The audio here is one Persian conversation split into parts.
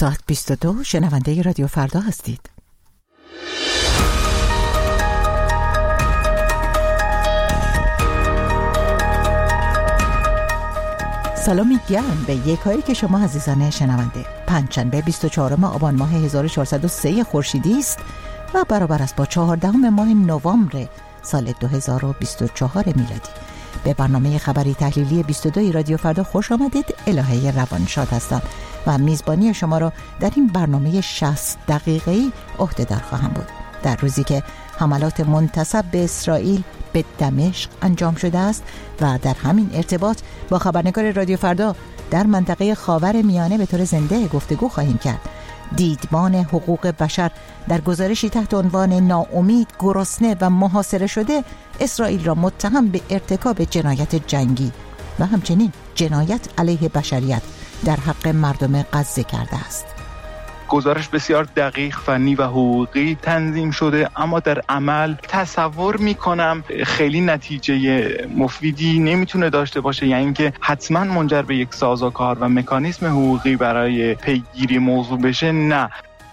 ساعت 22 شنونده رادیو فردا هستید. سلامی گرم به یکایی که شما عزیزان شنونده. پنجشنبه 24 آبان ماه 1403 خورشیدی است و برابر است با 14 ماه نوامبر سال 2024 میلادی. به برنامه خبری تحلیلی 22 رادیو فردا خوش آمدید. الهه روانشاد هستم و میزبانی شما را در این برنامه 60 دقیقه‌ای عهده‌دار خواهم بود. در روزی که حملات منتسب به اسرائیل به دمشق انجام شده است و در همین ارتباط با خبرنگار رادیو فردا در منطقه خاورمیانه به طور زنده گفتگو خواهیم کرد. دیدبان حقوق بشر در گزارشی تحت عنوان ناامید، گرسنه و محاصره شده اسرائیل را متهم به ارتکاب جنایت جنگی و همچنین جنایت علیه بشریت در حق مردم غزه کرده است. گزارش بسیار دقیق، فنی و حقوقی تنظیم شده، اما در عمل تصور میکنم خیلی نتیجه مفیدی نمیتونه داشته باشه، یعنی اینکه حتما منجر به یک سازوکار و مکانیزم حقوقی برای پیگیری موضوع بشه، نه.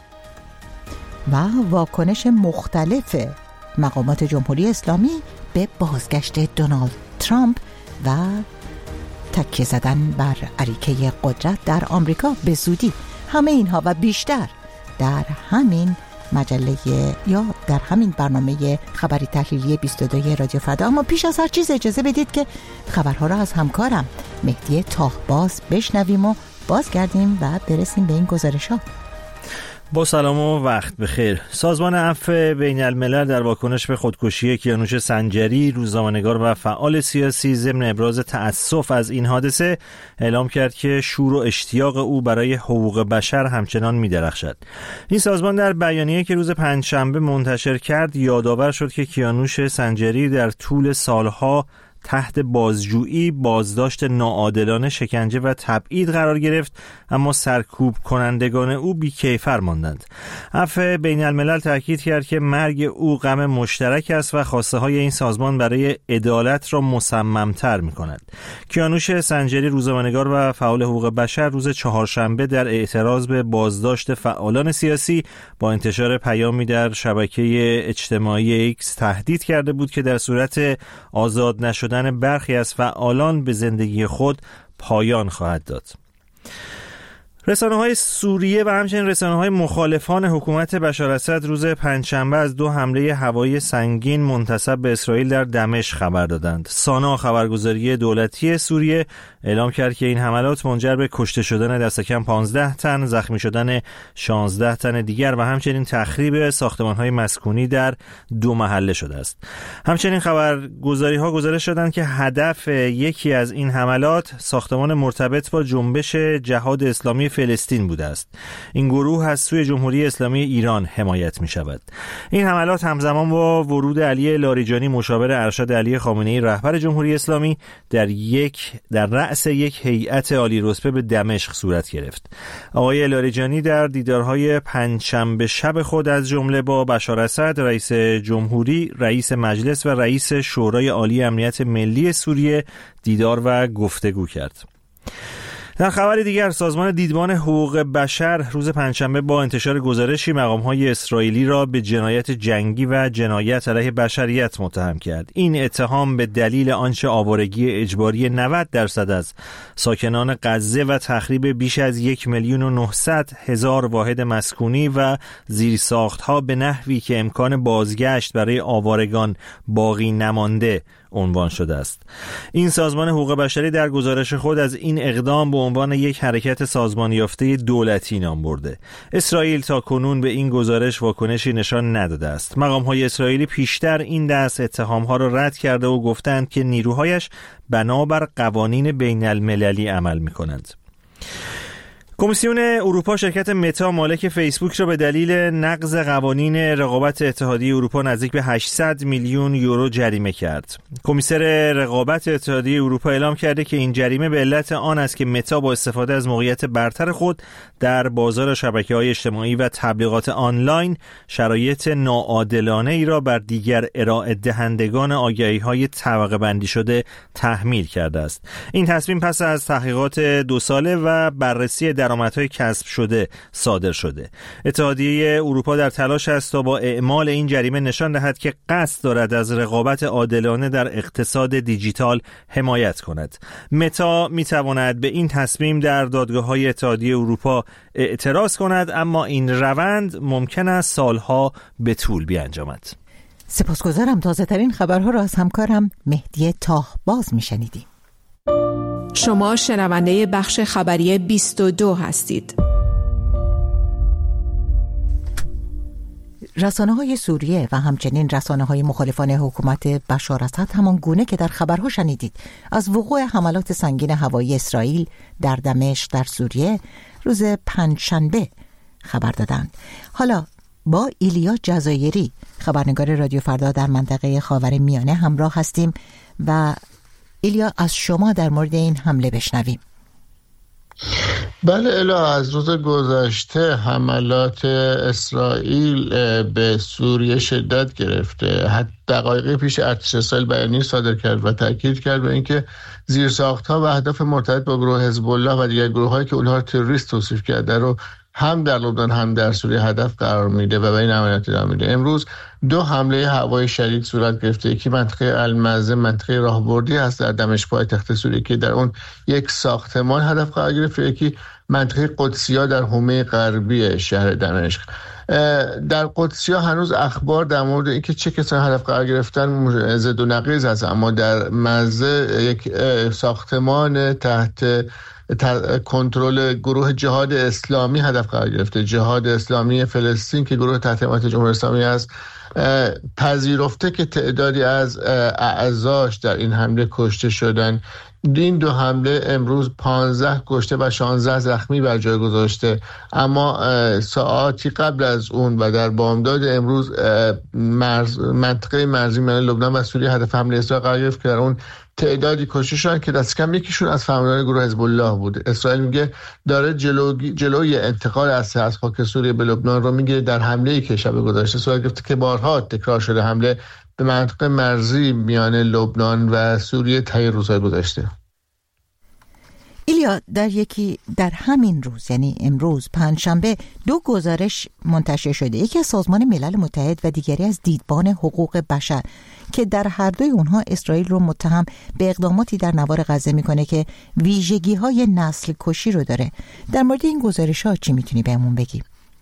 و واکنش مختلف مقامات جمهوری اسلامی به بازگشت دونالد ترامپ و تکیه زدن بر اریکه قدرت در آمریکا به زودی. همه اینها و بیشتر در همین مجله یا در همین برنامه خبری تحلیلی 22 رادیو فردا. اما پیش از هر چیز اجازه بدید که خبرها را از همکارم مهدی تاهباز بشنویم و بازگردیم و برسیم به این گزارش‌ها. با سلام و وقت بخیر. سازمان عفو بین الملل در واکنش به خودکشی کیانوش سنجری، روزنامه‌نگار و فعال سیاسی، ضمن ابراز تأسف از این حادثه اعلام کرد که شور و اشتیاق او برای حقوق بشر همچنان می‌درخشد. این سازمان در بیانیه‌ای که روز پنجشنبه منتشر کرد یادآور شد که کیانوش سنجری در طول سالها تحت بازجویی، بازداشت ناعادلانه، شکنجه و تبعید قرار گرفت، اما سرکوب کنندگان او بی‌کیفر ماندند. عفو بین الملل تاکید کرد که مرگ او غم مشترک است و خواسته های این سازمان برای عدالت را مصمم‌تر می‌کند. کیانوش سنجری، روزنامه‌نگار و فعال حقوق بشر، روز چهارشنبه در اعتراض به بازداشت فعالان سیاسی با انتشار پیامی در شبکه اجتماعی ایکس تهدید کرده بود که در صورت آزاد نشدن برخی از فعالان به زندگی خود پایان خواهد داد. رسانه‌های سوریه و همچنین رسانه‌های مخالفان حکومت بشار اسد روز پنجشنبه از 2 حمله هوایی سنگین منتسب به اسرائیل در دمشق خبر دادند. سانا خبرگزاری دولتی سوریه اعلام کرد که این حملات منجر به کشته شدن دست کم 15 تن، زخمی شدن 16 تن دیگر و همچنین تخریب ساختمان‌های مسکونی در 2 محله شده است. همچنین خبرگزاری‌ها گزارش دادند که هدف یکی از این حملات ساختمان مرتبط با جنبش جهاد اسلامی فلسطین بوده است. این گروه از سوی جمهوری اسلامی ایران حمایت می شود. این حملات همزمان با ورود علی لاریجانی، مشاور ارشد علی خامنه‌ای رهبر جمهوری اسلامی، در رأس یک هیئت عالی رتبه به دمشق صورت گرفت. آقای لاریجانی در دیدارهای پنجشنبه شب خود از جمله با بشار اسد، رئیس جمهوری، رئیس مجلس و رئیس شورای عالی امنیت ملی سوریه دیدار و گفتگو کرد. در خبر دیگر، سازمان دیدبان حقوق بشر روز پنجشنبه با انتشار گزارشی مقام‌های اسرائیلی را به جنایت جنگی و جنایت علیه بشریت متهم کرد. این اتهام به دلیل آنچه آوارگی اجباری 90% از ساکنان غزه و تخریب بیش از 1,900,000 واحد مسکونی و زیرساخت‌ها به نحوی که امکان بازگشت برای آوارگان باقی نمانده عنوان شده است. این سازمان حقوق بشری در گزارش خود از این اقدام به عنوان یک حرکت سازمان یافته دولتی نام برده. اسرائیل تا کنون به این گزارش واکنشی نشان نداده است. مقام‌های اسرائیلی پیشتر این دست اتهام‌ها را رد کرده و گفتند که نیروهایش بنابر قوانین بین المللی عمل می‌کنند. کمیسیون اروپا شرکت متا مالک فیسبوک را به دلیل نقض قوانین رقابت اتحادیه اروپا نزدیک به 800 میلیون یورو جریمه کرد. کمیسر رقابت اتحادیه اروپا اعلام کرده که این جریمه به علت آن است که متا با استفاده از موقعیت برتر خود در بازار شبکه‌های اجتماعی و تبلیغات آنلاین شرایط ناعادلانه ای را بر دیگر ارائه دهندگان آگهی‌های طبقه بندی شده تحمیل کرده است. این تصمیم پس از تحقیقات 2 ساله و بررسی درآمدهای کسب شده صادر شده. اتحادیه اروپا در تلاش است تا با اعمال این جریمه نشان دهد که قصد دارد از رقابت عادلانه در اقتصاد دیجیتال حمایت کند. متا میتواند به این تصمیم در دادگاه‌های اتحادیه اروپا اعتراض کند، اما این روند ممکن است سالها به طول بیانجامد. سپاسگزارم. تازه ترین خبرها را از همکارم مهدی تاهباز میشنیدیم. شما شنونده بخش خبری 22 هستید. رسانه‌های سوریه و همچنین رسانه‌های مخالفان حکومت بشار اسد همان گونه که در خبرها شنیدید از وقوع حملات سنگین هوایی اسرائیل در دمشق در سوریه روز پنجشنبه خبر دادند. حالا با ایلیا جزایری خبرنگار رادیو فردا در منطقه خاورمیانه همراه هستیم و ایلیا از شما در مورد این حمله بشنویم. بله الا، از روز گذشته حملات اسرائیل به سوریه شدت گرفته. حتی دقایقی پیش ارتش اسرائیل بیانیه صادر کرد و تاکید کرد به اینکه زیرساخت‌ها و اهداف مرتبط با گروه حزب الله و دیگر گروه‌هایی که اونها رو تروریست توصیف کرده رو هم در لبنان هم در سوریه هدف قرار میده و به این عملیات ادامه میده. امروز 2 حمله هوایی شدید صورت گرفته. یکی منطقه المزه، منطقه راهبردی هست در دمشق پایتخت سوریه که در اون یک ساختمان هدف قرار گرفت. یکی منطقه قدسیه در حومه غربی شهر دمشق. در قدسیه هنوز اخبار در مورد اینکه چه کسانی هدف قرار گرفتن زد و نقیض هست، اما در مزه یک ساختمان تحت کنترل گروه جهاد اسلامی هدف قرار گرفته. جهاد اسلامی فلسطین که گروه تحت حمایت جمهوری اسلامی است پذیرفته که تعدادی از اعضاش در این حمله کشته شدن. این 2 حمله امروز 15 کشته و 16 زخمی بر جای گذاشته، اما ساعاتی قبل از اون و در بامداد امروز منطقه مرزی میان لبنان و سوریه هدف حمله اسرائیل قرار گرفت که در اون تعدادی کشته شدن که دست کم یکیشون از فرماندهان گروه حزب الله بود. اسرائیل میگه داره جلوی انتقال اسلحه از خاک سوریه به لبنان رو میگیره. در حمله‌ای که شب گذشته صورت گرفته که بارها تکرار شده حمله به منطقه مرزی میان لبنان و سوریه طی روزهای گذشته. ایلیا، در همین روز یعنی امروز پنجشنبه 2 گزارش منتشر شده، یکی از سازمان ملل متحد و دیگری از دیدبان حقوق بشر که در هر دوی اونها اسرائیل رو متهم به اقداماتی در نوار غزه میکنه که ویژگی‌های نسل کشی رو داره. در مورد این گزارش‌ها چی میتونی بهمون بگی؟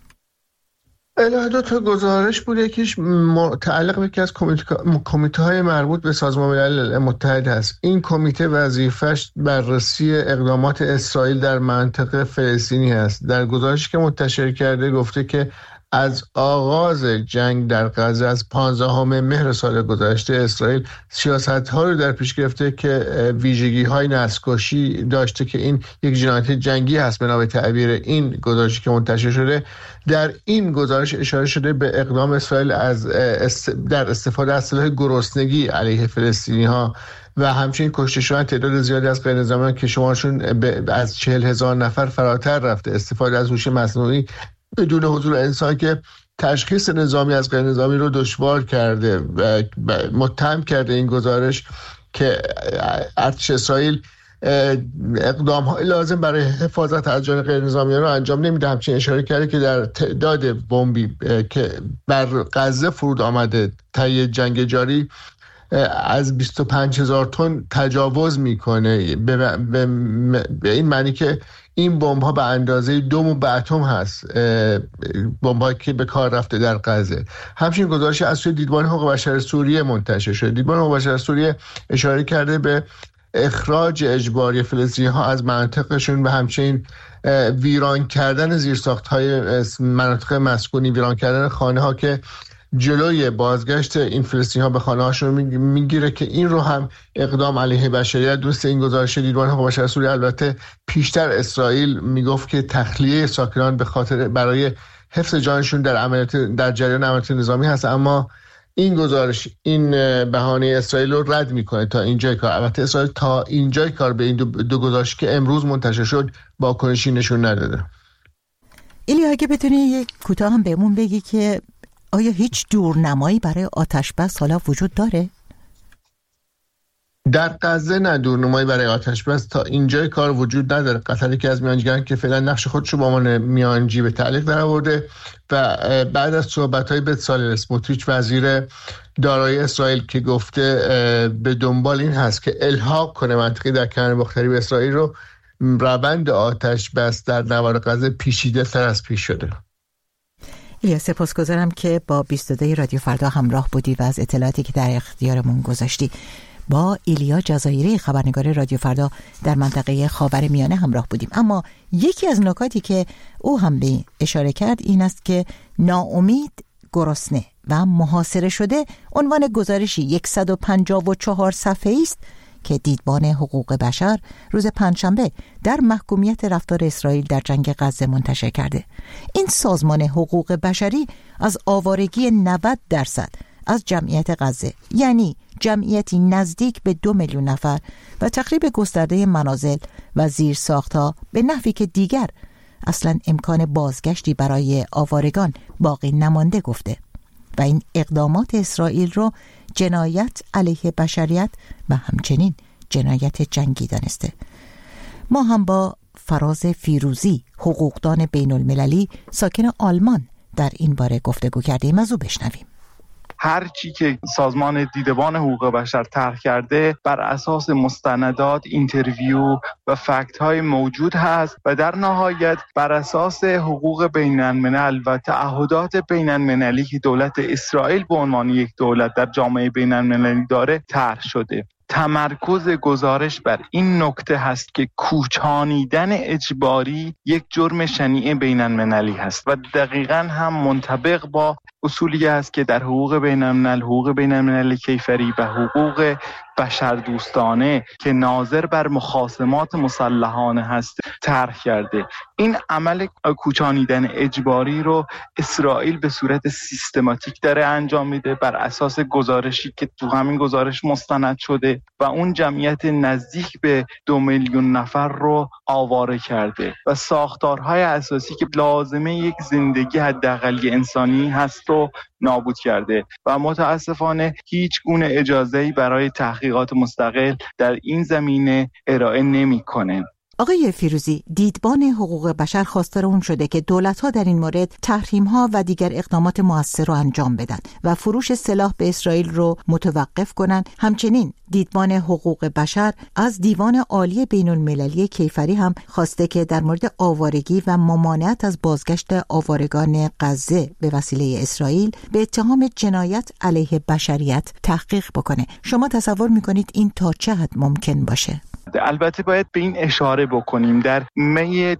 2 تا گزارش بود. یکیش متعلق به یکی از کمیته‌های مربوط به سازمان ملل متحد هست. این کمیته وظیفه‌اش بررسی اقدامات اسرائیل در منطقه فلسطینی است. در گزارشی که منتشر کرده گفته که از آغاز جنگ در غزه از 15 مهر سال گذشته اسرائیل سیاست‌ها رو در پیش گرفته که ویژگی‌های نسل‌کشی داشته که این یک جنایت جنگی هست بنا به تعبیر این گزارشی که منتشر شده. در این گزارش اشاره شده به اقدام اسرائیل در استفاده از سلاح گرسنگی علیه فلسطینی‌ها و همچنین کشته شدن تعداد زیادی از غیرنظامیان که شمارشون از 40,000 نفر فراتر رفته. استفاده از هوش مصنوعی بدون حضور انسان که تشخیص نظامی از غیر نظامی رو دشوار کرده و متهم کرده این گزارش که ارتش اسرائیل اقدام‌های لازم برای حفاظت از جان غیر نظامیان رو انجام نمیده. همچنین اشاره کرده که در تعداد بمبی که بر غزه فرود آمده طی جنگ جاری از 25,000 تن تجاوز میکنه، به این معنی که این بمب‌ها به اندازه 2 بمب اتم هست، بمب‌هایی که به کار رفته در غزه. همچنین گزارش از سوی دیدبان حقوق بشر سوریه منتشر شده. دیدبان حقوق بشر سوریه اشاره کرده به اخراج اجباری فلسطینی‌ها از مناطقشون و همچنین ویران کردن زیرساخت‌های مناطق مسکونی، ویران کردن خانه‌ها که جلوی بازگشت این فلسطینی‌ها به خانه‌هاشون میگیره که این رو هم اقدام علیه بشریت دوست. این گزارش دیدبان حقوق بشر سوریه البته پیشتر اسرائیل میگفت که تخلیه ساکنان به خاطر برای حفظ جانشون در جریان عملیات نظامی هست، اما این گزارش این بهانه اسرائیل رو رد میکنه تا اینجای کار. البته اسرائیل تا اینجای کار به این دو گزارش که امروز منتشر شد واکنشی نشون نداده. ایلیا، اگه بتونی یک کوتاه هم بهمون بگی که آیا هیچ دورنمایی برای آتش‌بس حالا وجود داره؟ در غزه نه دورنمایی برای آتش بس تا اینجای کار وجود نداره. قطر یکی از میانجیگران که فعلا نقش خودش رو به عنوان میانجی به تعلیق درآورده و بعد از صحبت‌های بتسالل اسموتریچ وزیر دارایی اسرائیل که گفته به دنبال این هست که الحاق کنه منطقه در کنار باختری به اسرائیل رو، روند آتش بس در نوار غزه پیچیده تر از پیش شده. ایلیا سپاسگزارم که با 22 رادیو فردا همراه بودی و از اطلاعاتی که در اختیارمون گذاشتی. با ایلیا جزایری خبرنگار رادیو فردا در منطقه خاورمیانه همراه بودیم. اما یکی از نکاتی که او هم به اشاره کرد این است که ناامید، گرسنه و محاصره شده عنوان گزارشی 154 صفحه‌ای است که دیدبان حقوق بشر روز پنجشنبه در محکومیت رفتار اسرائیل در جنگ غزه منتشر کرده. این سازمان حقوق بشری از آوارگی 90% از جمعیت غزه، یعنی جمعیتی نزدیک به 2 میلیون نفر و تخریب گسترده منازل و زیرساخت‌ها به نحوی که دیگر اصلا امکان بازگشتی برای آوارگان باقی نمانده گفته و این اقدامات اسرائیل رو جنایت علیه بشریت و همچنین جنایت جنگی دانسته. ما هم با فراز فیروزی، حقوقدان بین المللی ساکن آلمان، در این باره گفتگو کردیم. از او بشنویم. هر چی که سازمان دیدبان حقوق بشر طرح کرده بر اساس مستندات، اینترویو و فکت های موجود هست و در نهایت بر اساس حقوق بین الملل و تعهدات بین المللی که دولت اسرائیل به عنوان یک دولت در جامعه بین المللی داره طرح شده. تمرکز گزارش بر این نکته هست که کوچانیدن اجباری یک جرم شنیع بین المللی هست و دقیقاً هم منطبق با اصولی است که در حقوق بین الملل، حقوق بین المللی کیفری و حقوق بشردوستانه که ناظر بر مخاصمات مسلحانه هست طرح کرده. این عمل کوچانیدن اجباری رو اسرائیل به صورت سیستماتیک داره انجام میده بر اساس گزارشی که تو همین گزارش مستند شده و اون جمعیت نزدیک به 2 میلیون نفر رو آواره کرده و ساختارهای اساسی که لازمه یک زندگی حداقلی انسانی هست رو نابود کرده و متاسفانه هیچ گونه اجازه‌ای برای تحقیقات مستقل در این زمینه ارائه نمی‌کنه. آقای فیروزی، دیدبان حقوق بشر خواستار اون شده که دولت‌ها در این مورد تحریم‌ها و دیگر اقدامات مؤثر رو انجام بدن و فروش سلاح به اسرائیل رو متوقف کنن. همچنین دیدبان حقوق بشر از دیوان عالی بین‌المللی کیفری هم خواسته که در مورد آوارگی و ممانعت از بازگشت آوارگان غزه به وسیله اسرائیل به اتهام جنایت علیه بشریت تحقیق بکنه. شما تصور می‌کنید این تا چه حد ممکن باشه؟ البته باید به این اشاره بکنیم در می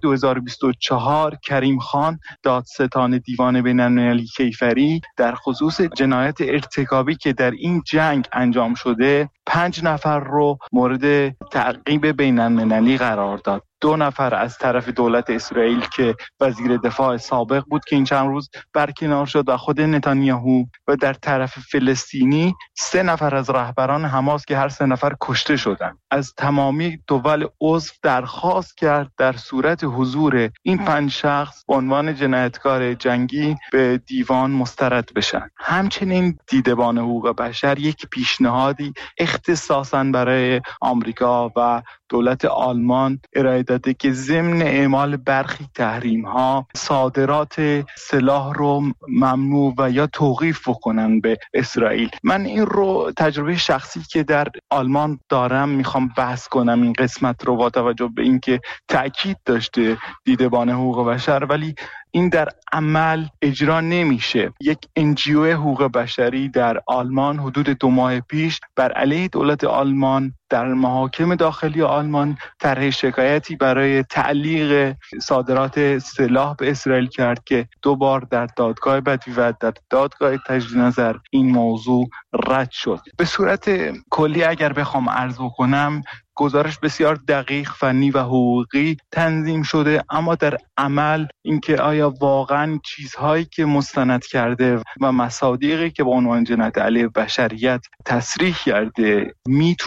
2024 کریم خان دادستان دیوان بین‌المللی کیفری در خصوص جنایت ارتکابی که در این جنگ انجام شده 5 نفر رو مورد تعقیب بین‌المللی قرار داد. 2 نفر از طرف دولت اسرائیل که وزیر دفاع سابق بود که این چند روز برکنار شد و خود نتانیاهو، و در طرف فلسطینی 3 نفر از رهبران حماس که هر 3 نفر کشته شدند. از تمامی دول عضو درخواست کرد در صورت حضور این 5 شخص به عنوان جنایتکار جنگی به دیوان مسترد بشن. همچنین دیدبان حقوق بشر یک پیشنهادی اختصاصاً برای آمریکا و دولت آلمان ارائه داده که ضمن اعمال برخی تحریم‌ها صادرات سلاح رو ممنوع و یا توقیف بکنن به اسرائیل. من این رو تجربه شخصی که در آلمان دارم میخوام بحث کنم این قسمت رو با توجه به اینکه تأکید داشته دیدبان حقوق بشر ولی این در عمل اجرا نمیشه. یک NGO حقوق بشری در آلمان حدود 2 ماه پیش بر علیه دولت آلمان در محاکم داخلی آلمان طرح شکایتی برای تعلیق صادرات سلاح به اسرائیل کرد که 2 بار در دادگاه بدوی و در دادگاه تجدید نظر این موضوع رد شد. به صورت کلی اگر بخوام عرض کنم گزارش بسیار دقیق، فنی و حقوقی تنظیم شده، اما در عمل اینکه آیا واقعا چیزهایی که مستند کرده و مصادیقی که به عنوان جنایت علیه بشریت تصریح کرده میتونه منجر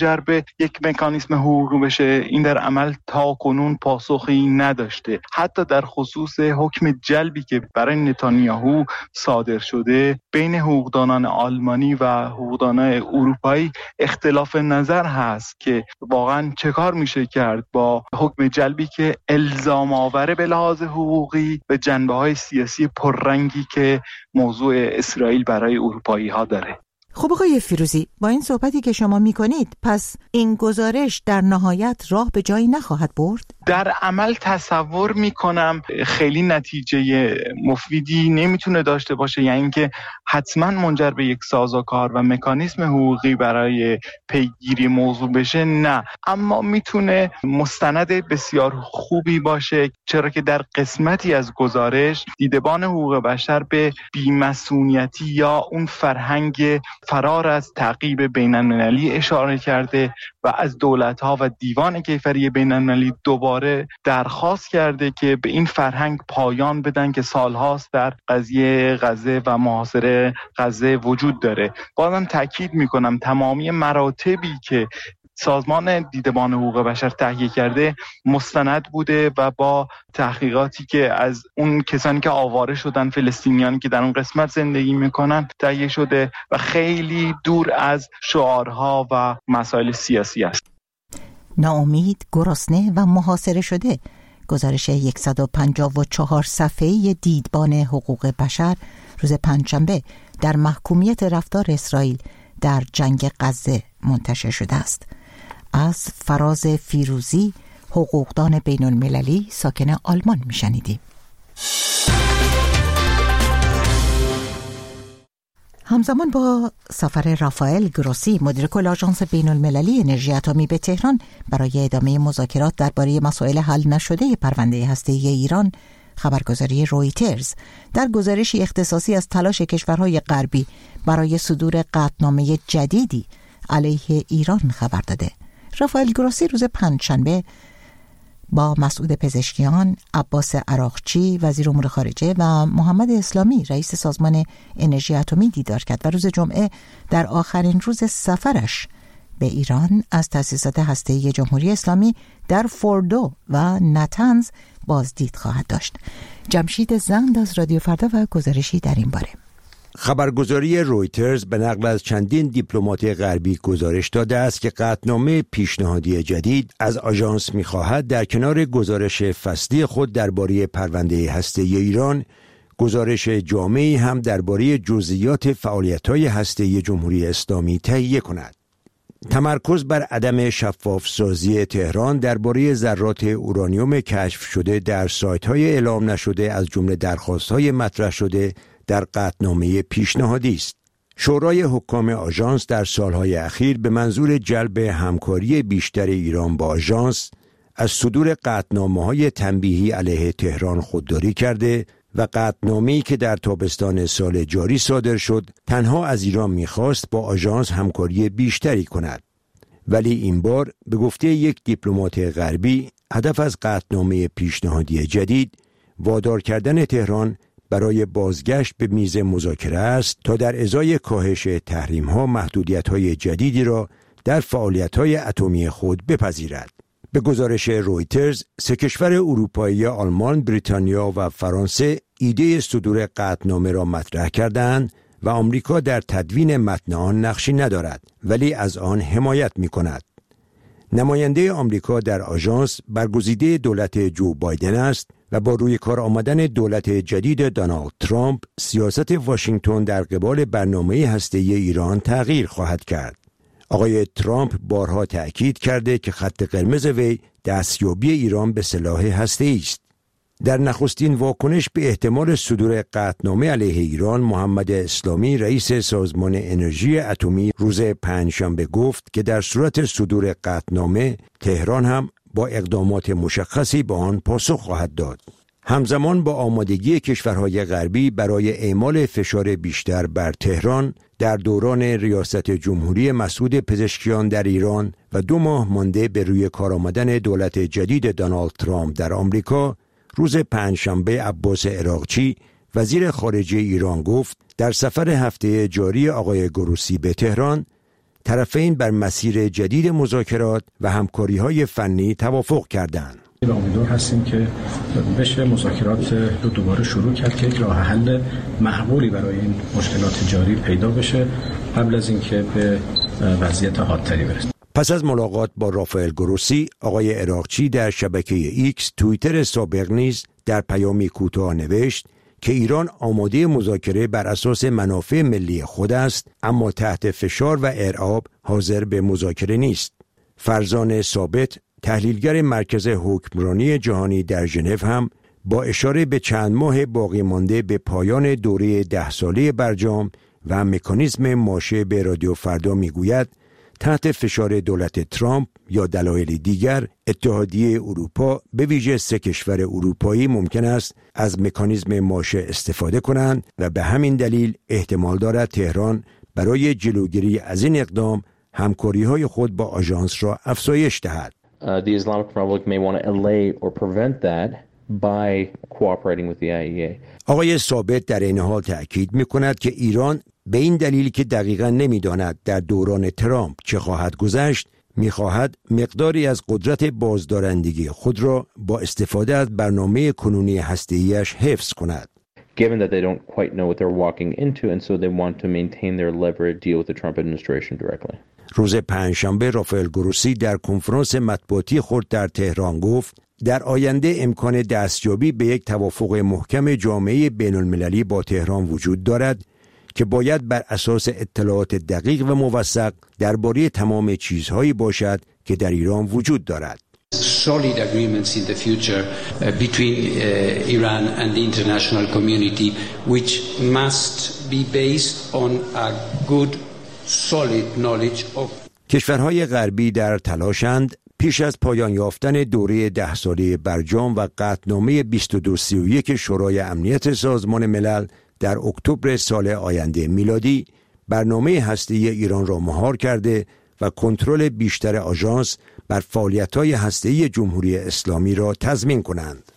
منجر به یک مکانیسم حقوقی بشه، این در عمل تا کنون پاسخی نداشته. حتی در خصوص حکم جلبی که برای نتانیاهو صادر شده بین حقوقدانان آلمانی و حقوقدانان اروپایی اختلاف نظر هست که واقعا چه کار میشه کرد با حکم جلبی که الزام آوره به لحاظ حقوقی به جنبه‌های سیاسی پررنگی که موضوع اسرائیل برای اروپایی ها داره. خب آقای فیروزی، با این صحبتی که شما میکنید پس این گزارش در نهایت راه به جایی نخواهد برد؟ در عمل تصور میکنم خیلی نتیجه مفیدی نمیتونه داشته باشه، یعنی اینکه حتما منجر به یک سازوکار و مکانیسم حقوقی برای پیگیری موضوع بشه، نه، اما میتونه مستند بسیار خوبی باشه، چرا که در قسمتی از گزارش دیدبان حقوق بشر به بی‌مسئولیتی یا اون فرهنگ فرار از تعقیب بین‌المللی اشاره کرده و از دولت‌ها و دیوان کیفری بین‌المللی دوباره درخواست کرده که به این فرهنگ پایان بدن که سالهاست در قضیه غزه و محاصره غزه وجود داره. بازم تاکید می‌کنم تمامی مراتبی که سازمان دیدبان حقوق بشر تهیه کرده مستند بوده و با تحقیقاتی که از اون کسانی که آواره شدن، فلسطینیانی که در اون قسمت زندگی میکنن تهیه شده و خیلی دور از شعارها و مسائل سیاسی است. ناامید، گرسنه و محاصره شده، گزارش 154 صفحه‌ای دیدبان حقوق بشر روز پنجشنبه در محکومیت رفتار اسرائیل در جنگ غزه منتشر شده است. از فراز فیروزی، حقوقدان بین المللی ساکن آلمان میشنیدیم. همزمان با سفر رافائل گروسی، مدیر کل آژانس بین المللی انرژی اتمی به تهران برای ادامه مذاکرات درباره مسائل حل نشده پرونده هسته‌ای ایران، خبرگزاری رویترز در گزارشی اختصاصی از تلاش کشورهای غربی برای صدور قطعنامه جدیدی علیه ایران خبر داده. رافائل گروسی روز پنجشنبه با مسعود پزشکیان، عباس عراقچی وزیر امور خارجه و محمد اسلامی رئیس سازمان انرژی اتمی دیدار کرد و روز جمعه در آخرین روز سفرش به ایران از تأسیسات هسته‌ای جمهوری اسلامی در فوردو و نتنز بازدید خواهد داشت. جمشید زند از رادیو فردا و گزارشی در این باره. خبرگزاری رویترز به نقل از چندین دیپلمات غربی گزارش داده است که قطعنامه پیشنهادی جدید از آژانس می‌خواهد در کنار گزارش فصلی خود درباره پرونده هسته‌ای ایران، گزارش جامعی هم درباره جزئیات فعالیت‌های هسته‌ای جمهوری اسلامی تهیه کند. تمرکز بر عدم شفاف سازی تهران درباره ذرات اورانیوم کشف شده در سایت‌های اعلام نشده از جمله درخواست‌های مطرح شده در قطعنامه پیشنهادی است. شورای حکام آژانس در سالهای اخیر به منظور جلب همکاری بیشتر ایران با آژانس از صدور قطعنامه‌های تنبیهی علیه تهران خودداری کرده و قطعنامه‌ای که در تابستان سال جاری صادر شد تنها از ایران می‌خواست با آژانس همکاری بیشتری کند. ولی این بار به گفته یک دیپلمات غربی هدف از قطعنامه پیشنهادی جدید وادار کردن تهران برای بازگشت به میز مذاکره است تا در ازای کاهش تحریم‌ها محدودیت‌های جدیدی را در فعالیت‌های اتمی خود بپذیرد. به گزارش رویترز، سه کشور اروپایی آلمان، بریتانیا و فرانسه ایده صدور قطعنامه را مطرح کردند و آمریکا در تدوین متن آن نقشی ندارد ولی از آن حمایت می‌کند. نماینده آمریکا در آژانس برگزیده دولت جو بایدن است و با روی کار آمدن دولت جدید دونالد ترامپ سیاست واشنگتن در قبال برنامه هسته‌ای ایران تغییر خواهد کرد. آقای ترامپ بارها تأکید کرده که خط قرمز وی دستیابی ایران به سلاح هسته‌ای است. در نخستین واکنش به احتمال صدور قطعنامه علیه ایران، محمد اسلامی رئیس سازمان انرژی اتمی روز پنجشنبه گفت که در صورت صدور قطعنامه تهران هم با اقدامات مشخصی به آن پاسخ خواهد داد. همزمان با آمادگی کشورهای غربی برای اعمال فشار بیشتر بر تهران در دوران ریاست جمهوری مسعود پزشکیان در ایران و 2 ماه مانده به روی کار آمدن دولت جدید دونالد ترامپ در آمریکا، روز پنجشنبه عباس عراقچی وزیر خارجه ایران گفت در سفر هفته جاری آقای گروسی به تهران طرفین بر مسیر جدید مذاکرات و همکاری‌های فنی توافق کردند. امیدوار هستیم که بشه مذاکرات رو دوباره شروع کرد که یک راه حل معقولی برای این مشکلات جاری پیدا بشه قبل از اینکه به وضعیت حادتری برسیم. پس از ملاقات با رافائل گروسی، آقای عراقچی در شبکه ایکس توییتر سابق نیز در پیامی کوتاه نوشت که ایران آماده مذاکره بر اساس منافع ملی خود است، اما تحت فشار و ارعاب حاضر به مذاکره نیست. فرزان ثابت، تحلیلگر مرکز حکمرانی جهانی در ژنو، هم با اشاره به چند ماه باقی مانده به پایان دوره 10 ساله برجام و مکانیزم ماشه به رادیو فردا میگوید تحت فشار دولت ترامپ یا دلایل دیگر اتحادیه اروپا به ویژه 3 کشور اروپایی ممکن است از مکانیزم ماشه استفاده کنند و به همین دلیل احتمال دارد تهران برای جلوگیری از این اقدام همکاری‌های خود با آژانس را افزایش دهد. The Islamic Republic may want to allay or prevent that by cooperating with the IAEA. آقای ثابت در این حال تأکید می‌کند که ایران به این دلیل که دقیقاً نمی‌داند در دوران ترامپ چه خواهد گذشت، می‌خواهد مقداری از قدرت بازدارندگی خود را با استفاده از برنامه کنونی هسته‌ایش حفظ کند. Given that they don't quite know what they're walking into and so they want to maintain their leverage deal with the Trump administration directly. روز پنجشنبه رافائل گروسی در کنفرانس مطبوعاتی خود در تهران گفت در آینده امکان دستیابی به یک توافق محکم جامعه بین‌المللی با تهران وجود دارد که باید بر اساس اطلاعات دقیق و موثق درباره تمام چیزهایی باشد که در ایران وجود دارد. Solid agreements in the future between Iran and the international community, which must be based on a good, solid knowledge of. کشورهای غربی در تلاشند پیش از پایان یافتن دوره 10 ساله برجام و قطعنامه 2231 شورای امنیت سازمان ملل در اکتبر سال آینده میلادی برنامه هسته‌ای ایران را مهار کرده و کنترل بیشتر آژانس بر فعالیت‌های هسته‌ای جمهوری اسلامی را تضمین کنند.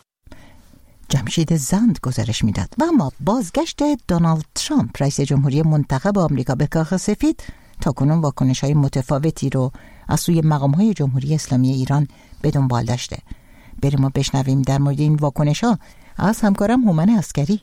جمشید زند گزارش میداد. و اما بازگشت دونالد ترامپ رئیس جمهوری منتخب آمریکا به کاخ سفید تاکنون واکنش‌های متفاوتی رو از سوی مقام‌های جمهوری اسلامی ایران به دنبال داشته. بریم و بشنویم در مورد این واکنش‌ها از همکارم هومن عسکری.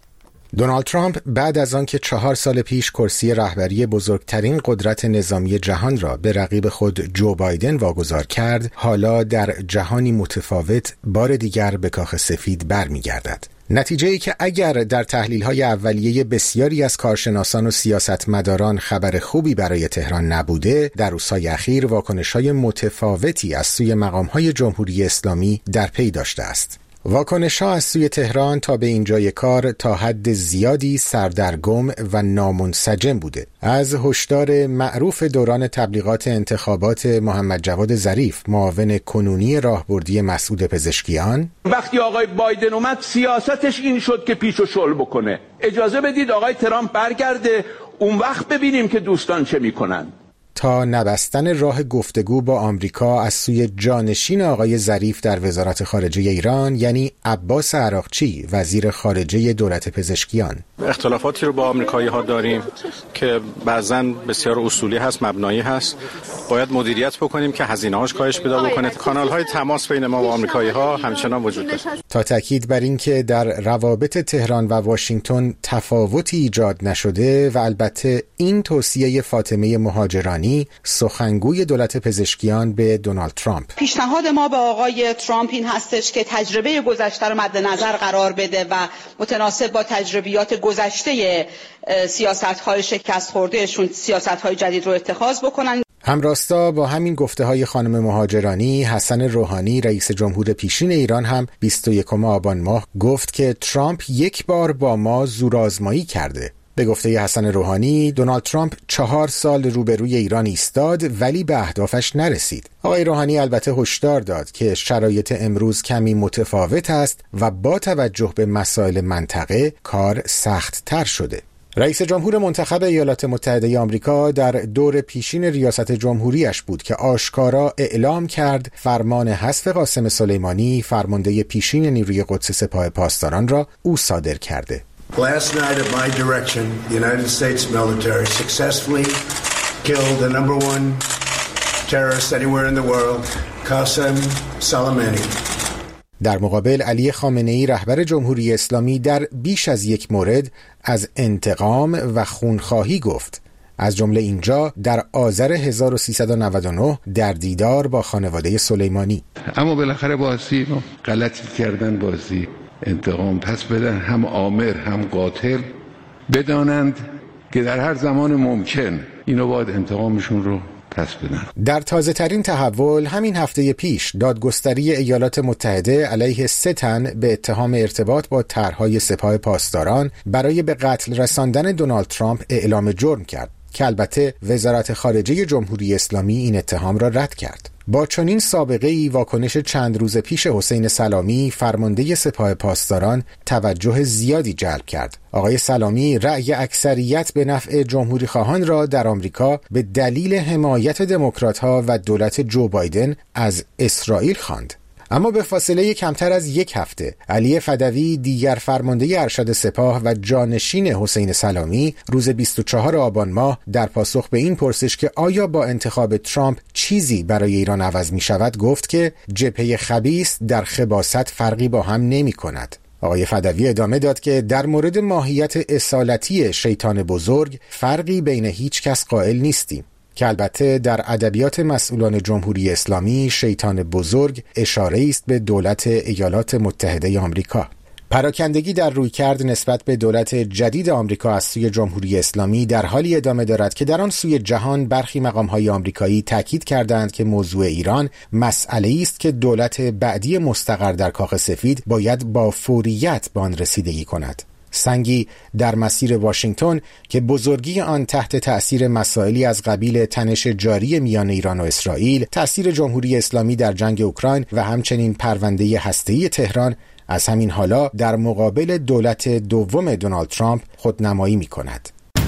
دونالد ترامپ بعد از آن که 4 سال پیش کرسی رهبری بزرگترین قدرت نظامی جهان را به رقیب خود جو بایدن واگذار کرد، حالا در جهانی متفاوت بار دیگر به کاخ سفید برمیگردد. نتیجه‌ای که اگر در تحلیل‌های اولیه بسیاری از کارشناسان و سیاستمداران خبر خوبی برای تهران نبوده، در روزهای اخیر واکنش‌های متفاوتی از سوی مقام‌های جمهوری اسلامی در پی داشته است. واکنش‌ها از سوی تهران تا به اینجای کار تا حد زیادی سردرگم و نامنسجم بوده. از هشدار معروف دوران تبلیغات انتخابات محمد جواد ظریف، معاون کنونی راهبردی مسعود پزشکیان، وقتی آقای بایدن اومد سیاستش این شد که پیشو شل بکنه. اجازه بدید آقای ترامپ برگرده، اون وقت ببینیم که دوستان چه میکنن. تا نبستن راه گفتگو با آمریکا از سوی جانشین آقای ظریف در وزارت خارجه ایران، یعنی عباس عراقچی، وزیر خارجه دولت پزشکیان. اختلافاتی رو با آمریکایی‌ها داریم که بعضاً بسیار اصولی هست، مبنایی هست. باید مدیریت بکنیم که هزینه‌هاش کاهش پیدا بکنه. کانال‌های تماس بین ما و آمریکایی‌ها همچنان وجود داره. تا تاکید بر این که در روابط تهران و واشنگتن تفاوتی ایجاد نشده و البته این توصیه فاطمه مهاجرانی، سخنگوی دولت پزشکیان به دونالد ترامپ: پیشنهاد ما به آقای ترامپ این هستش که تجربه گذشته رو مد نظر قرار بده و متناسب با تجربیات گذشته سیاست‌های شکست خوردهشون سیاست‌های جدید رو اتخاذ بکنن. همراستا با همین گفته‌های خانم مهاجرانی، حسن روحانی رئیس جمهور پیشین ایران هم 21 آبان ماه گفت که ترامپ یک بار با ما زورآزمایی کرده. به گفته حسن روحانی، دونالد ترامپ 4 سال روبروی ایران ایستاد ولی به اهدافش نرسید. آقای روحانی البته هشدار داد که شرایط امروز کمی متفاوت است و با توجه به مسائل منطقه کار سخت تر شده. رئیس جمهور منتخب ایالات متحده آمریکا در دور پیشین ریاست جمهوریش بود که آشکارا اعلام کرد فرمان حذف قاسم سلیمانی، فرمانده پیشین نیروی قدس سپاه پاسداران، را او صادر کرده. Last night at my direction, the United States military successfully killed the number one terrorist anywhere in the world, Qasem Soleimani. در مقابل علی خامنه‌ای رهبر جمهوری اسلامی در بیش از یک مورد از انتقام و خونخواهی گفت. از جمله اینجا در آذر 1399 در دیدار با خانواده سلیمانی. اما بالاخره بازی غلطی کردن، بازی انتقام پس بدن، هم آمر هم قاتل بدانند که در هر زمان ممکن اینو باید انتقامشون رو پس بدن. در تازه ترین تحول همین هفته پیش دادگستری ایالات متحده علیه 3 تن به اتهام ارتباط با طرح‌های سپاه پاسداران برای به قتل رساندن دونالد ترامپ اعلام جرم کرد که البته وزارت خارجه جمهوری اسلامی این اتهام را رد کرد. با چنین سابقه‌ای واکنش چند روز پیش حسین سلامی فرمانده سپاه پاسداران توجه زیادی جلب کرد. آقای سلامی رأی اکثریت به نفع جمهوری خواهان را در آمریکا به دلیل حمایت دموکرات‌ها و دولت جو بایدن از اسرائیل خواند. اما به فاصله کمتر از یک هفته علی فدوی دیگر فرمانده ارشد سپاه و جانشین حسین سلامی روز 24 آبان ماه در پاسخ به این پرسش که آیا با انتخاب ترامپ چیزی برای ایران عوض می شود گفت که جبهه خبیث در خباثت فرقی با هم نمی کند. آقای فدوی ادامه داد که در مورد ماهیت اصالتی شیطان بزرگ فرقی بین هیچ کس قائل نیستیم، که البته در ادبیات مسئولان جمهوری اسلامی شیطان بزرگ اشاره است به دولت ایالات متحده آمریکا. پراکندگی در رویکرد نسبت به دولت جدید آمریکا از سوی جمهوری اسلامی در حالی ادامه دارد که در آن سوی جهان برخی مقام‌های آمریکایی تاکید کردند که موضوع ایران مسئله است که دولت بعدی مستقر در کاخ سفید باید با فوریت به آن رسیدگی کند. سنگی در مسیر واشنگتن که بزرگی آن تحت تأثیر مسائلی از قبیل تنش جاری میان ایران و اسرائیل، تأثیر جمهوری اسلامی در جنگ اوکراین و همچنین پرونده هسته‌ای تهران از همین حالا در مقابل دولت دوم دونالد ترامپ خودنمایی می‌کند.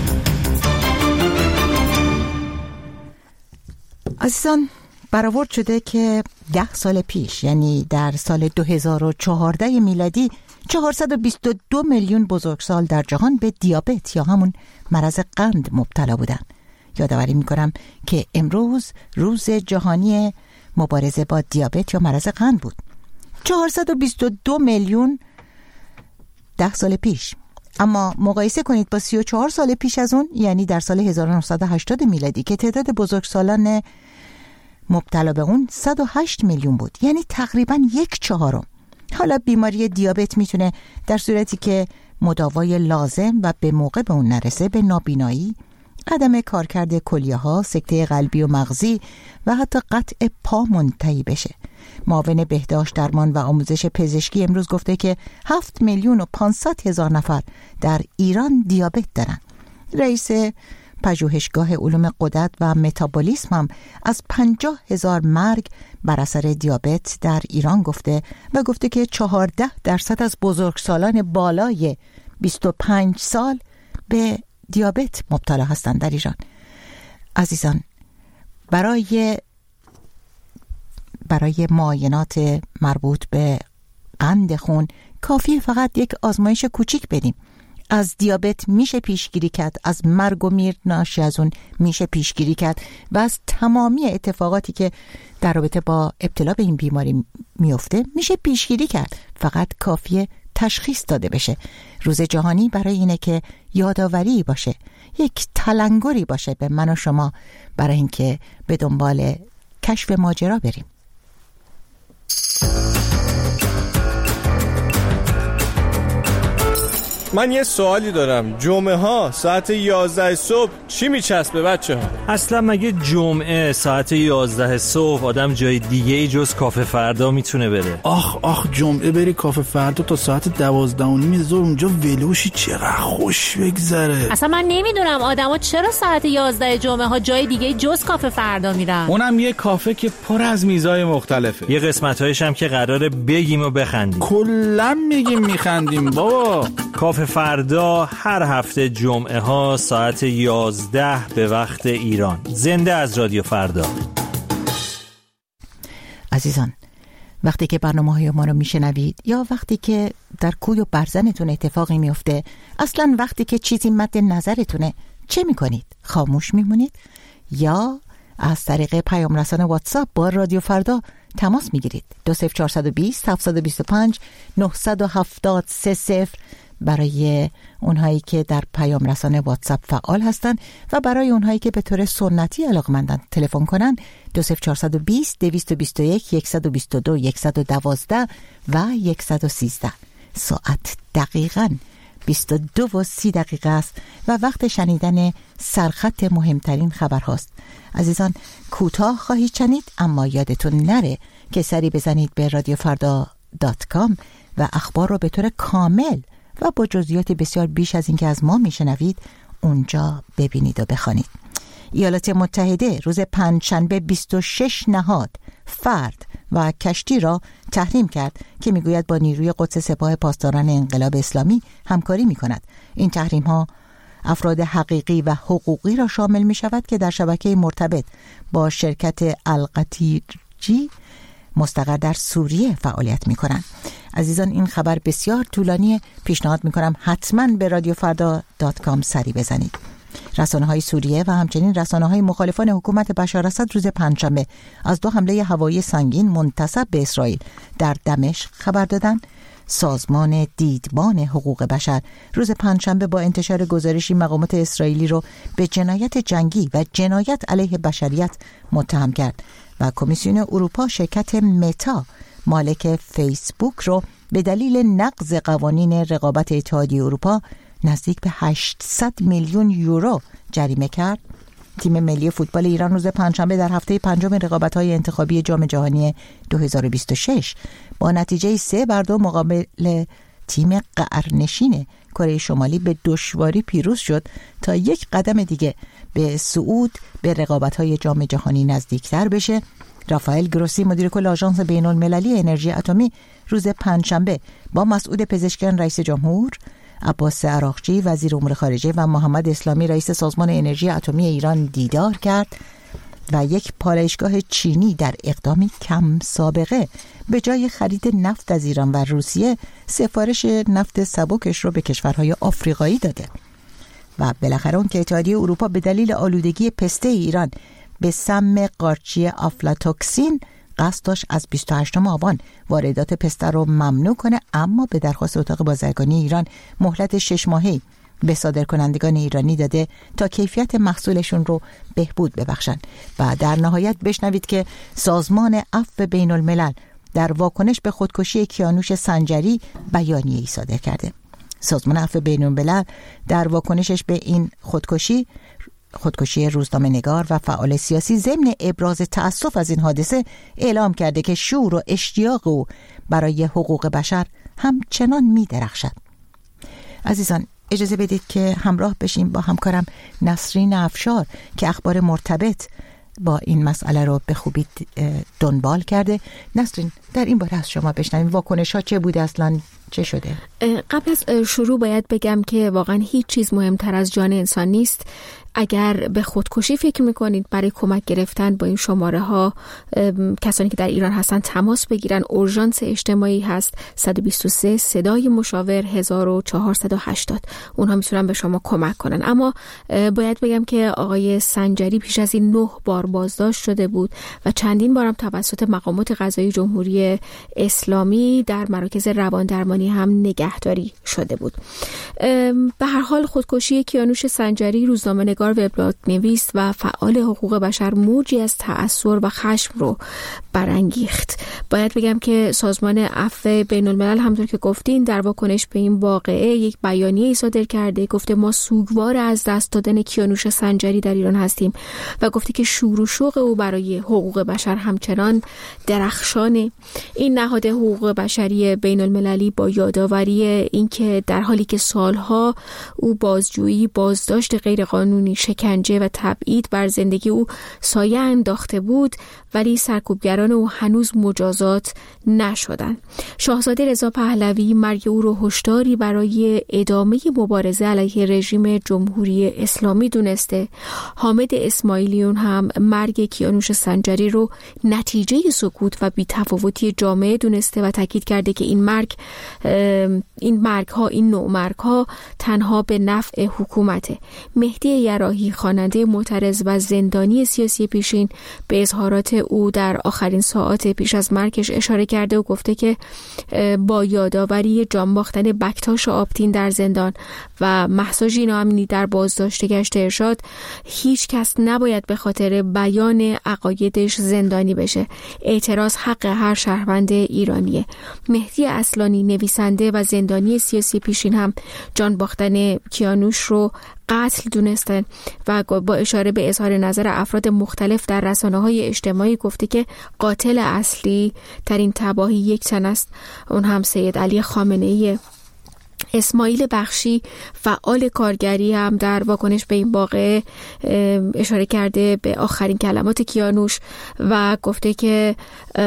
عزیزان، برآورد شده که 10 سال پیش، یعنی در سال 2014 میلادی، 422 میلیون بزرگسال در جهان به دیابت یا همون مرض قند مبتلا بودند. یادآوری می‌کنم که امروز روز جهانی مبارزه با دیابت یا مرض قند بود. 422 میلیون 10 سال پیش. اما مقایسه کنید با 34 سال پیش از اون، یعنی در سال 1980 میلادی که تعداد بزرگسالان مبتلا به اون 108 میلیون بود، یعنی تقریباً 1/4. حالا بیماری دیابت میتونه در صورتی که مداوای لازم و به موقع به اون نرسه به نابینایی، عدم کارکرد کلیه‌ها، سکته قلبی و مغزی و حتی قطع پا منتهی بشه. معاون بهداشت، درمان و آموزش پزشکی امروز گفته که 7,500,000 نفر در ایران دیابت دارن. رئیس پژوهشگاه علوم غدد و متابولیسم هم از 50,000 مرگ بر اثر دیابت در ایران گفته و گفته که 14% از بزرگسالان بالای 25 سال به دیابت مبتلا هستند در ایران. عزیزان، برای معاینات مربوط به قند خون کافی فقط یک آزمایش کوچیک بدیم. از دیابت میشه پیشگیری کرد، از مرگ و میر ناشی از اون میشه پیشگیری کرد و از تمامی اتفاقاتی که در رابطه با ابتلا به این بیماری میفته میشه پیشگیری کرد. فقط کافیه تشخیص داده بشه. روز جهانی برای اینه که یادآوری باشه، یک تلنگری باشه به من و شما برای اینکه به دنبال کشف ماجرا بریم. من یه سوالی دارم. جمعه ها ساعت 11 صبح چی میچسبه بچه ها؟ اصلا مگه جمعه ساعت 11 صبح آدم جای دیگه ای جز کافه فردا میتونه بره؟ آخ جمعه بری کافه فردا تا ساعت 12:30 ظهر اونجا ولوشی، چقدر خوش بگذره. اصلا من نمیدونم آدما چرا ساعت 11 جمعه ها جای دیگه جز کافه فردا میرن. اونم یه کافه که پر از میزای مختلفه. یه قسمتایش هم که قراره بگیم و بخندیم. کلا میگیم میخندیم بابا. کافه فردا هر هفته جمعه ها ساعت 11 به وقت ایران. زنده از رادیو فردا. عزیزان، وقتی که برنامه‌های ما رو میشنوید یا وقتی که در کوی و برزنتون اتفاقی میفته، اصلا وقتی که چیزی مد نظرتونه، چه میکنید؟ خاموش میمونید یا از طریق پیام رسان واتساپ با رادیو فردا تماس میگیرید. 20420 725 970 برای اونهایی که در پیام رسان واتساپ فعال هستند و برای اونهایی که به طور سنتی علاقمندن تلفن کنن 20420 221 122 112 و 113. ساعت دقیقاً 22:30 است و وقت شنیدن سرخط مهمترین خبرهاست. عزیزان کوتاه خواهید شنید، اما یادتون نره که سری بزنید به رادیوفردا.com و اخبار رو به طور کامل و با جزئیات بسیار بیش از این که از ما میشنوید اونجا ببینید و بخوانید. ایالات متحده روز پنجشنبه 26 نهاد، فرد و کشتی را تحریم کرد که میگوید با نیروی قدس سپاه پاسداران انقلاب اسلامی همکاری میکند. این تحریم ها افراد حقیقی و حقوقی را شامل می شود که در شبکه مرتبط با شرکت القتیجی مستقر در سوریه فعالیت می کنند. عزیزان این خبر بسیار طولانیه، پیشنهاد می کنم حتما به رادیوفردا.com سری بزنید. رسانه‌های سوریه و همچنین رسانه‌های مخالفان حکومت بشار اسد روز پنجشنبه از 2 حمله هوایی سنگین منتسب به اسرائیل در دمشق خبر دادند. سازمان دیدبان حقوق بشر روز پنجشنبه با انتشار گزارشی مقامات اسرائیلی رو به جنایت جنگی و جنایت علیه بشریت متهم کرد و کمیسیون اروپا شرکت متا مالک فیسبوک رو به دلیل نقض قوانین رقابت اتحادیه اروپا نزدیک به 800 میلیون یورو جریمه کرد. تیم ملی فوتبال ایران روز پنجشنبه در هفته پنجم رقابت‌های انتخابی جام جهانی 2026 با نتیجه 3-2 مقابل تیم قعرنشین کره شمالی به دشواری پیروز شد تا یک قدم دیگه به صعود به رقابت‌های جام جهانی نزدیکتر بشه. رافائل گروسی مدیر کل آژانس بین‌المللی انرژی اتمی روز پنجشنبه با مسعود پزشکیان رئیس جمهور، عباس عراقچی وزیر امور خارجه و محمد اسلامی رئیس سازمان انرژی اتمی ایران دیدار کرد و یک پالایشگاه چینی در اقدامی کم سابقه به جای خرید نفت از ایران و روسیه سفارش نفت سبکش رو به کشورهای آفریقایی داده. و بالاخره اون که اتحادیه اروپا به دلیل آلودگی پسته ایران به سم قارچی آفلاتوکسین قصد داشت از 28 آبان واردات پسته رو ممنوع کنه، اما به درخواست اتاق بازرگانی ایران مهلت 6 ماهه‌ای به صادرکنندگان ایرانی داده تا کیفیت محصولشون رو بهبود ببخشن. و در نهایت بشنوید که سازمان عفو بین الملل در واکنش به خودکشی کیانوش سنجری بیانیه‌ای صادر کرده. سازمان عفو بین الملل در واکنشش به این خودکشی روزنامه‌نگار و فعال سیاسی ضمن ابراز تأسف از این حادثه اعلام کرده که شور و اشتیاق او برای حقوق بشر همچنان می‌درخشد. عزیزان اجازه بدید که همراه بشیم با همکارم نسرین افشار که اخبار مرتبط با این مسئله رو به خوبی دنبال کرده. نسرین در این باره از شما بشنویم واکنش‌ها چه بوده، اصلاً چه شده؟ قبل از شروع باید بگم که واقعا هیچ چیز مهمتر از جان انسان نیست. اگر به خودکشی فکر میکنید برای کمک گرفتن با این شماره ها کسانی که در ایران هستن تماس بگیرن. اورژانس اجتماعی هست 123 صدای مشاور 1480 اونها میتونن به شما کمک کنن. اما باید بگم که آقای سنجری پیش از این 9 بار بازداشت شده بود و چندین بارم توسط مقامات قضایی جمهوری اسلامی در مراکز رواندرمانی هم نگهداری شده بود. به هر حال خودکشی کیانوش سنجری روزنامه‌نگار، وبلاگ‌نویس و فعال حقوق بشر موجی از تأثر و خشم رو برانگیخت. باید بگم که سازمان عفو بین الملل همونطور که گفتین در واکنش به این واقعه یک بیانیه صادر کرده، گفته ما سوگوار از دست دادن کیانوش سنجری در ایران هستیم و گفته که شور و شوق او برای حقوق بشر همچنان درخشانه. این نهاد حقوق بشری بین المللی با یادآوری اینکه در حالی که سالها او بازجویی، بازداشت غیرقانونی، شکنجه و تبعید بر زندگی او سایه انداخته بود، ولی سرکوبگران او هنوز مجازات نشدند. شاهزاده رضا پهلوی مرگ او رو هشداری برای ادامه مبارزه علیه رژیم جمهوری اسلامی دونسته. حامد اسماعیلیون هم مرگ کیانوش سنجری رو نتیجه سکوت و بی‌تفاوتی جامعه دونسته و تاکید کرده که این نوع مرگ ها تنها به نفع حکومته. مهدی فراهی، خواننده معترض و زندانی سیاسی پیشین، به اظهارات او در آخرین ساعات پیش از مرگش اشاره کرده و گفته که با یادآوری جان باختن بکتاش آبتین در زندان و مهسا ژینا امینی در بازداشت گشت ارشاد، هیچ کس نباید به خاطر بیان عقایدش زندانی بشه. اعتراض حق هر شهروند ایرانیه. مهدی اصلانی، نویسنده و زندانی سیاسی پیشین، هم جان باختن کیانوش رو قتل دونستن و با اشاره به اظهار نظر افراد مختلف در رسانه‌های اجتماعی گفته که قاتل اصلی ترین تباهی یک تن است، اون هم سید علی خامنه‌ای. اسماعیل بخشی، فعال کارگری، هم در واکنش به این واقعه اشاره کرده به آخرین کلمات کیانوش و گفته که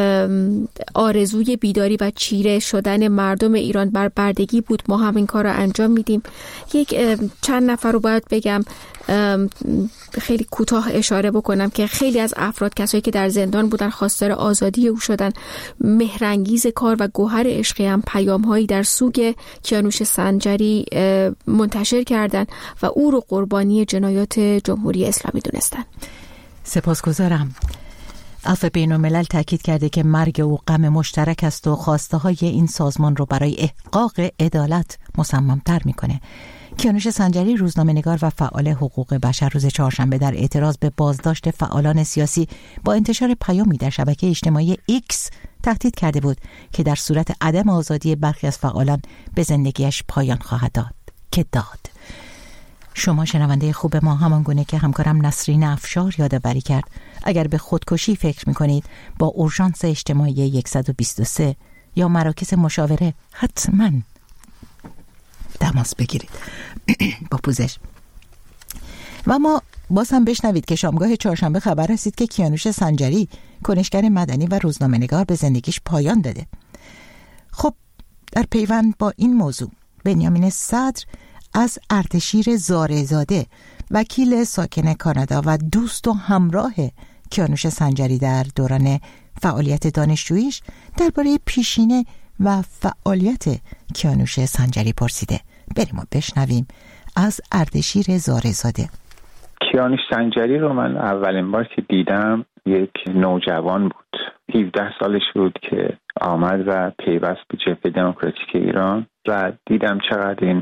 آرزوی بیداری و چیره شدن مردم ایران بر بردگی بود، ما هم این کار رو انجام میدیم. چند نفر رو باید بگم، خیلی کوتاه اشاره بکنم که خیلی از افراد، کسایی که در زندان بودن، خواستار آزادی او شدن. مهرانگیز کار و گوهر عشقی هم پیام‌هایی در سوگ کیانوش سنجری منتشر کردن و او رو قربانی جنایات جمهوری اسلامی دونستن. سپاسگزارم. عفو بین‌الملل تاکید کرده که مرگ او غم مشترک است و خواسته های این سازمان رو برای احقاق عدالت مصمم‌تر میکنه. کیانوش سنجری، روزنامه‌نگار و فعال حقوق بشر، روز چهارشنبه در اعتراض به بازداشت فعالان سیاسی با انتشار پیامی در شبکه اجتماعی ایکس تهدید کرده بود که در صورت عدم آزادی برخی از فعالان به زندگیش پایان خواهد داد که داد. شما شنونده خوب ما، همان گونه که همکارم نسرین افشار یادآوری کرد، اگر به خودکشی فکر می‌کنید با اورژانس اجتماعی 123 یا مراکز مشاوره حتماً تماس بگیرید با پوزش. و ما باز هم بشنوید که شامگاه چهارشنبه خبر رسید که کیانوش سنجری، کنشگر مدنی و روزنامه‌نگار، به زندگیش پایان داده. خب در پیوند با این موضوع، بنیامین صدر از اردشیر زارعزاده، وکیل ساکن کانادا و دوست و همراه کیانوش سنجری در دوران فعالیت دانشجوییش، درباره پیشینه و فعالیت کیانوش سنجری پرسیده. بریم و بشنویم از اردشیر زارعزاده. کیانوش سنجری رو من اولین بار که دیدم یک نوجوان بود، 17 سالش بود که آمد و پیوست به جبهه دموکراتیک ایران و دیدم چقدر این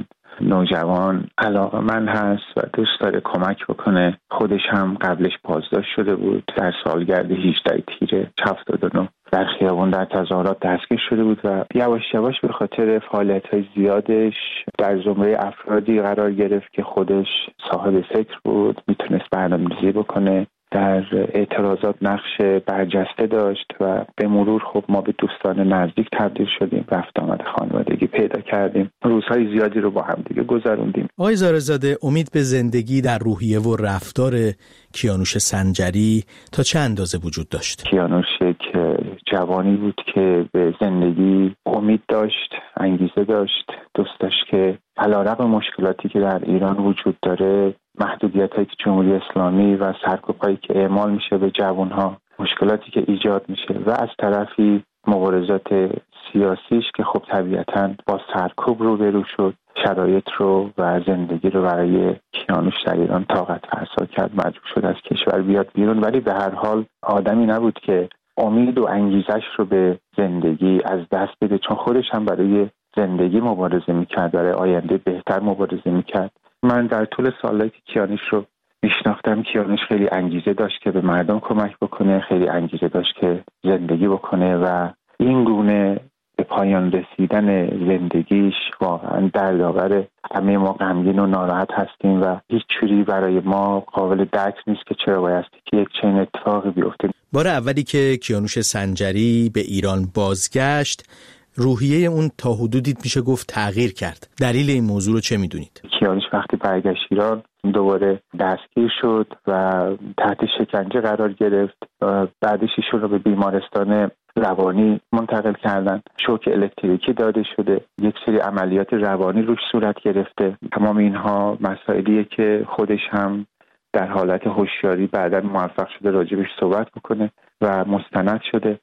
نوجوان علاقه‌مند هست و دوست داره کمک بکنه. خودش هم قبلش بازداشت شده بود، در سالگرد 18 تیر 79 در خیابان در تظاهرات دستگیر شده بود و یواش یواش به خاطر فعالیت‌های زیادش در زمره افرادی قرار گرفت که خودش صاحب فکر بود، میتونست برنامه‌ریزی بکنه، در اعتراضات نقش برجسته داشت و به مرور خب ما به دوستان نزدیک تبدیل شدیم، رفت آمد خانوادگی پیدا کردیم، روزهای زیادی رو با هم دیگه گذروندیم. آقای زارعزاده، امید به زندگی در روحیه و رفتار کیانوش سنجری تا چه اندازه وجود داشت؟ کیانوش یک جوانی بود که به زندگی امید داشت، انگیزه داشت، دوست داشت که علیرغم مشکلاتی که در ایران وجود داره، محدودیت‌هایی که جمهوری اسلامی و سرکوب‌هایی که اعمال میشه به جوان‌ها، مشکلاتی که ایجاد میشه و از طرفی مبارزات سیاسیش که خب طبیعتاً با سرکوب روبرو شد، شرایط رو و زندگی رو برای کیانوش در ایران طاقت فرسا کرد، مجبور شد از کشور بیاد بیرون. ولی به هر حال آدمی نبود که امید و انگیزش رو به زندگی از دست بده، چون خودش هم برای زندگی مبارزه میکرد، برای آینده بهتر مبارزه میکرد. من در طول سالایی که کیانوش رو میشناختم، کیانوش خیلی انگیزه داشت که به مردم کمک بکنه، خیلی انگیزه داشت که زندگی بکنه و این گونه به پایان رسیدن زندگیش واقعا دردآور. همه ما غمگین و ناراحت هستیم و هیچ چیزی برای ما قابل درک نیست که چرا باید که یک چنین اتفاقی بیفته. بار اولی که کیانوش سنجری به ایران بازگشت، روحیه اون تا حدودی میشه گفت تغییر کرد. دلیل این موضوع رو چه میدونید؟ کیانوش وقتی برگشت ایران دوباره دستگیر شد و تحت شکنجه قرار گرفت. بعدش ایشون رو به بیمارستان روانی منتقل کردن، شوک الکتریکی داده شده، یک سری عملیات روانی روش صورت گرفته. تمام اینها مسائلیه که خودش هم در حالت هوشیاری بعداً موفق شده راجبش صحبت بکنه و مستند شده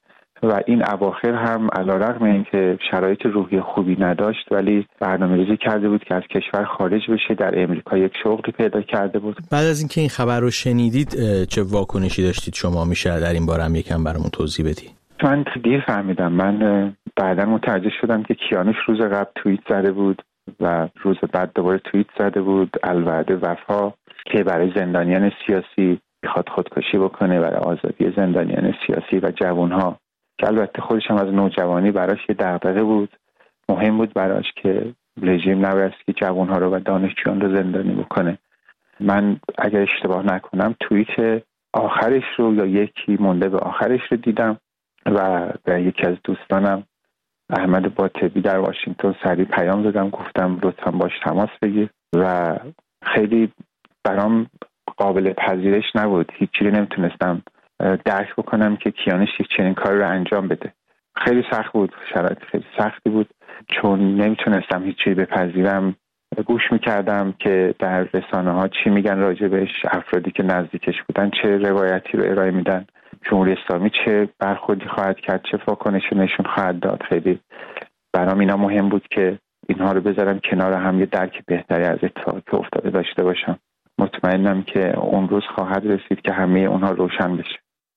و این اواخر هم علیرغم اینکه شرایط روحی خوبی نداشت ولی برنامه‌ریزی کرده بود که از کشور خارج بشه. در امریکا یک شغلی پیدا کرده بود. بعد از اینکه این خبر رو شنیدید چه واکنشی داشتید شما؟ میشه در این باره هم یکم برامون توضیح بدی؟ من دیر فهمیدم. من بعدا متوجه شدم که کیانوش روز قبل توییت زده بود و روز بعد دوباره توییت زده بود الوعد وفا که برای زندانیان سیاسی میخواد خودکشی بکنه، برای آزادی زندانیان سیاسی و جوانها، که البته خودش هم از نوجوانی براش یه دغدغه بود. مهم بود براش که رژیم نباید که جوانها رو و دانشجویان رو زندانی بکنه. من اگر اشتباه نکنم توییت آخرش رو یا یکی مونده به آخرش رو دیدم و به یکی از دوستانم احمد باطبی در واشنگتن سریع پیام دادم، گفتم لطفاً باش تماس بگیر و خیلی برام قابل پذیرش نبود. هیچی نمیتونستم درک بکنم که کیانوش چنین کاری رو انجام بده. خیلی سخت بود، شرایط خیلی سختی بود چون نمیتونستم هیچی بپذیرم. گوش میکردم که در رسانه ها چی میگن راجبش، افرادی که نزدیکش بودن چه روایتی رو ارائه میدن، جمهوری اسلامی چه برخوردی خواهد کرد، چه واکنشی نشون خواهد داد. خیلی برام اینا مهم بود که اینها رو بذارم کنار هم، یه درک بهتری از اتفاقی که افتاده داشته باشم. مطمئنم که اون روز خواهد رسید که همه اونها روشن بشه.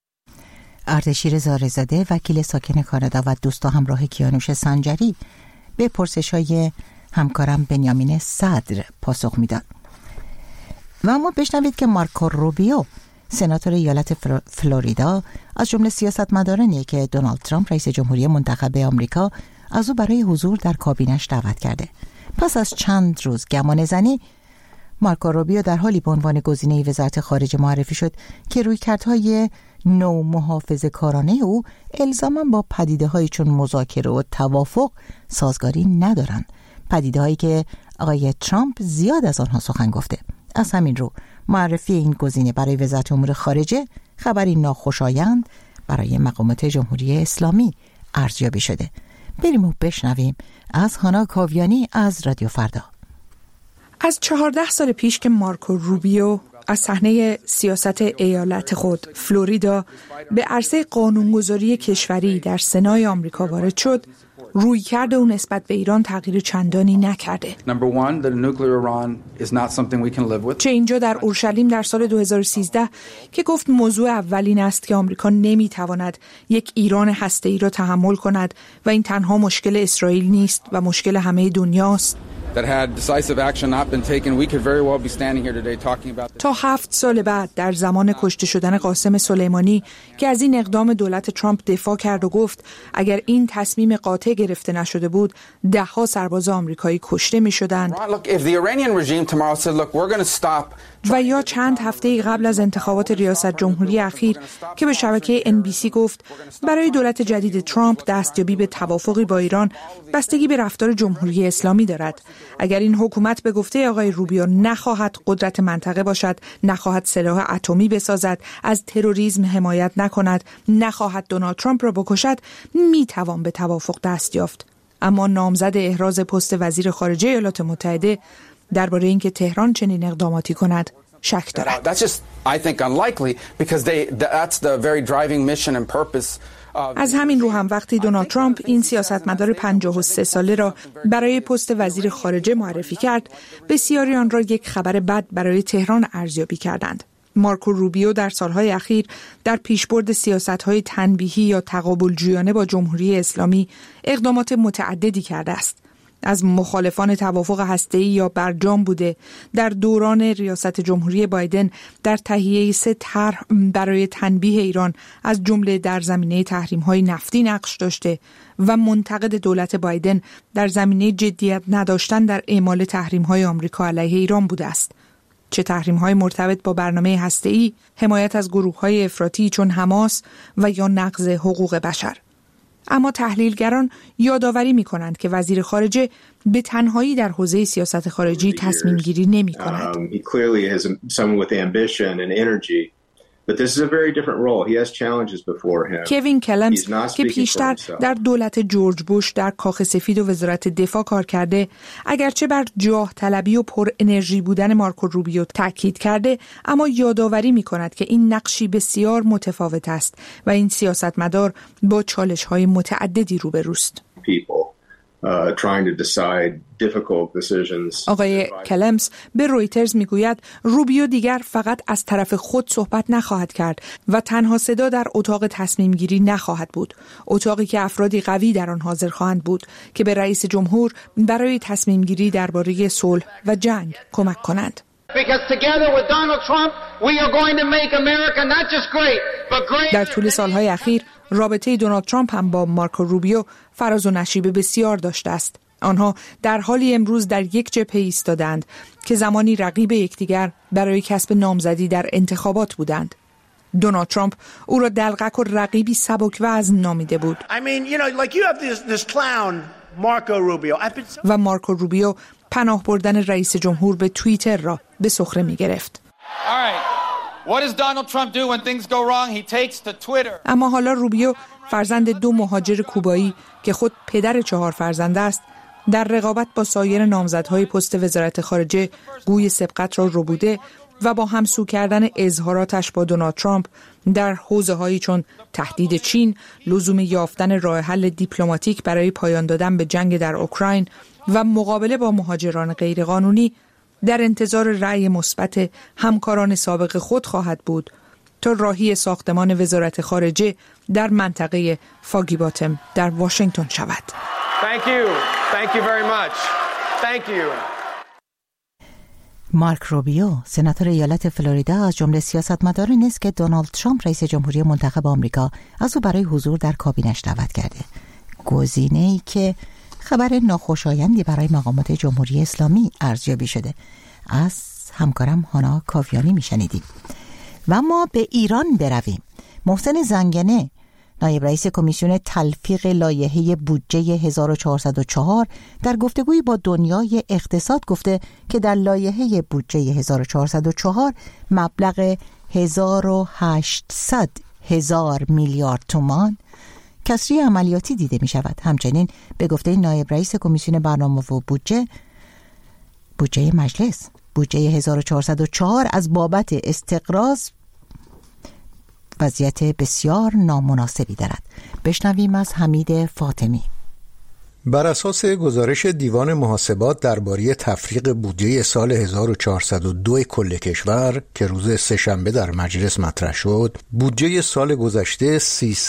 اردشیر زارزاده، وکیل ساکن کانادا و دوست و همراه کیانوش سنجری، به پرسش‌های همکارم بنیامین صدر پاسخ میداد. و اما بشنوید که مارکو روبیو، سناتور ایالت فلوریدا، از جمله سیاستمدارانیه که دونالد ترامپ رئیس جمهوری منتخب آمریکا از او برای حضور در کابینش دعوت کرده. پس از چند روز گمانه‌زنی، مارکو روبیو در حالی به عنوان گزینه وزارت خارجه معرفی شد که رویکردهای نو محافظه‌کارانه او الزاما با پدیده‌هایی چون مذاکره و توافق سازگاری ندارند، پدیده‌هایی که آقای ترامپ زیاد از آنها سخن گفته. از همین رو معرفی این گزینه برای وزارت امور خارجه خبری ناخوشایند برای مقامات جمهوری اسلامی ارزیابی شده. بریم و بشنویم از هانا کاویانی از رادیو فردا. از 14 سال پیش که مارکو روبیو از صحنه سیاست ایالت خود فلوریدا به عرصه قانونگذاری کشوری در سنای آمریکا وارد شد، رویکرد او نسبت به ایران تغییر چندانی نکرده. چه اینجا در اورشلیم در سال 2013 که گفت موضوع اول این است که آمریکا نمیتواند یک ایران هسته‌ای را تحمل کند و این تنها مشکل اسرائیل نیست و مشکل همه دنیاست. تا 7 سال بعد در زمان کشته شدن قاسم سلیمانی که از این اقدام دولت ترامپ دفاع کرد و گفت اگر این تصمیم قاطع گرفته نشده بود 10 سرباز آمریکایی کشته می شدند. و یا چند هفته قبل از انتخابات ریاست جمهوری اخیر که به شبکه NBC گفت برای دولت جدید ترامپ دستیابی به توافقی با ایران بستگی به رفتار جمهوری اسلامی دارد. اگر این حکومت به گفته آقای روبیو نخواهد قدرت منطقه باشد، نخواهد سلاح اتمی بسازد، از تروریسم حمایت نکند، نخواهد دونالد ترامپ را بکشد، میتوان به توافق دست یافت. اما نامزد احراز پست وزیر خارجه ایالات متحده درباره اینکه تهران چنین اقداماتی کند شک دارد. از همین رو هم وقتی دونالد ترامپ این سیاستمدار 53 ساله را برای پست وزیر خارجه معرفی کرد، بسیاری آن را یک خبر بد برای تهران ارزیابی کردند. مارکو روبیو در سالهای اخیر در پیشبرد سیاست‌های تنبیهی یا تقابلجویانه با جمهوری اسلامی اقدامات متعددی کرده است. از مخالفان توافق هسته‌ای یا برجام بوده، در دوران ریاست جمهوری بایدن در تهیه 3 طرح برای تنبیه ایران از جمله در زمینه تحریم‌های نفتی نقش داشته و منتقد دولت بایدن در زمینه جدیت نداشتن در اعمال تحریم‌های آمریکا علیه ایران بوده است. چه تحریم‌های مرتبط با برنامه هسته‌ای، حمایت از گروه‌های افراطی چون حماس و یا نقض حقوق بشر. اما تحلیلگران یادآوری می‌کنند که وزیر خارجه به تنهایی در حوزه سیاست خارجی تصمیم گیری نمی‌کند. کوین کلمز که پیشتر در دولت جورج بوش در کاخ سفید و وزارت دفاع کار کرده، اگرچه بر جاه طلبی و پر انرژی بودن مارکو روبیو تاکید کرده، اما یادآوری می‌کند که این نقشی بسیار متفاوت است و این سیاستمدار با چالش‌های متعددی روبروست. آقای کلمز به رویترز میگوید روبیو دیگر فقط از طرف خود صحبت نخواهد کرد و تنها صدا در اتاق تصمیم گیری نخواهد بود، اتاقی که افرادی قوی در آن حاضر خواهند بود که به رئیس جمهور برای تصمیم گیری درباره صلح و جنگ کمک کنند. در طول سالهای اخیر رابطه دونالد ترامپ هم با مارکو روبیو فراز و نشیب بسیار داشته است. آنها در حالی امروز در یک جبهه ایستادند که زمانی رقیب یکدیگر برای کسب نامزدی در انتخابات بودند. دونالد ترامپ او را دلقک و رقیبی سبک وزن نامیده بود. و مارکو روبیو پناه بردن رئیس جمهور به توییتر را به سخره می گرفت. اما حالا روبیو فرزند 2 مهاجر کوبایی که خود پدر 4 فرزند است، در رقابت با سایر نامزدهای پست وزارت خارجه گوی سبقت را ربوده و با همسو کردن اظهاراتش با دونالد ترامپ در حوزه‌هایی چون تهدید چین، لزوم یافتن راه حل دیپلماتیک برای پایان دادن به جنگ در اوکراین و مقابله با مهاجران غیرقانونی در انتظار رأی مثبت همکاران سابق خود خواهد بود تا راهی ساختمان وزارت خارجه در منطقه فاگی باتم در واشنگتن شود. Thank you very much. Thank you. مارک روبیو، سناتور ایالت فلوریدا، از جمله سیاستمدارانی است که دونالد ترامپ رئیس جمهوری منتخب آمریکا از او برای حضور در کابینش دعوت کرده. گزینه‌ای که خبر ناخوشایندی برای مقامات جمهوری اسلامی ارزیابی شده. از همکارم هانا کاویانی میشنیدیم. و ما به ایران برویم. محسن زنگنه، نایب رئیس کمیسیون تلفیق لایحه بودجه 1404 در گفتگویی با دنیای اقتصاد گفته که در لایحه بودجه 1404 مبلغ 1800 میلیارد تومان کسری عملیاتی دیده می شود. همچنین به گفته نایب رئیس کمیسیون برنامه و بودجه مجلس، بودجه 1404 از بابت استقراض وضعیت بسیار نامناسبی دارد. بشنویم از حمید فاطمی. بر اساس گزارش دیوان محاسبات درباره تفریق بودجه سال 1402 کل کشور که روز سه‌شنبه در مجلس مطرح شد، بودجه سال گذشته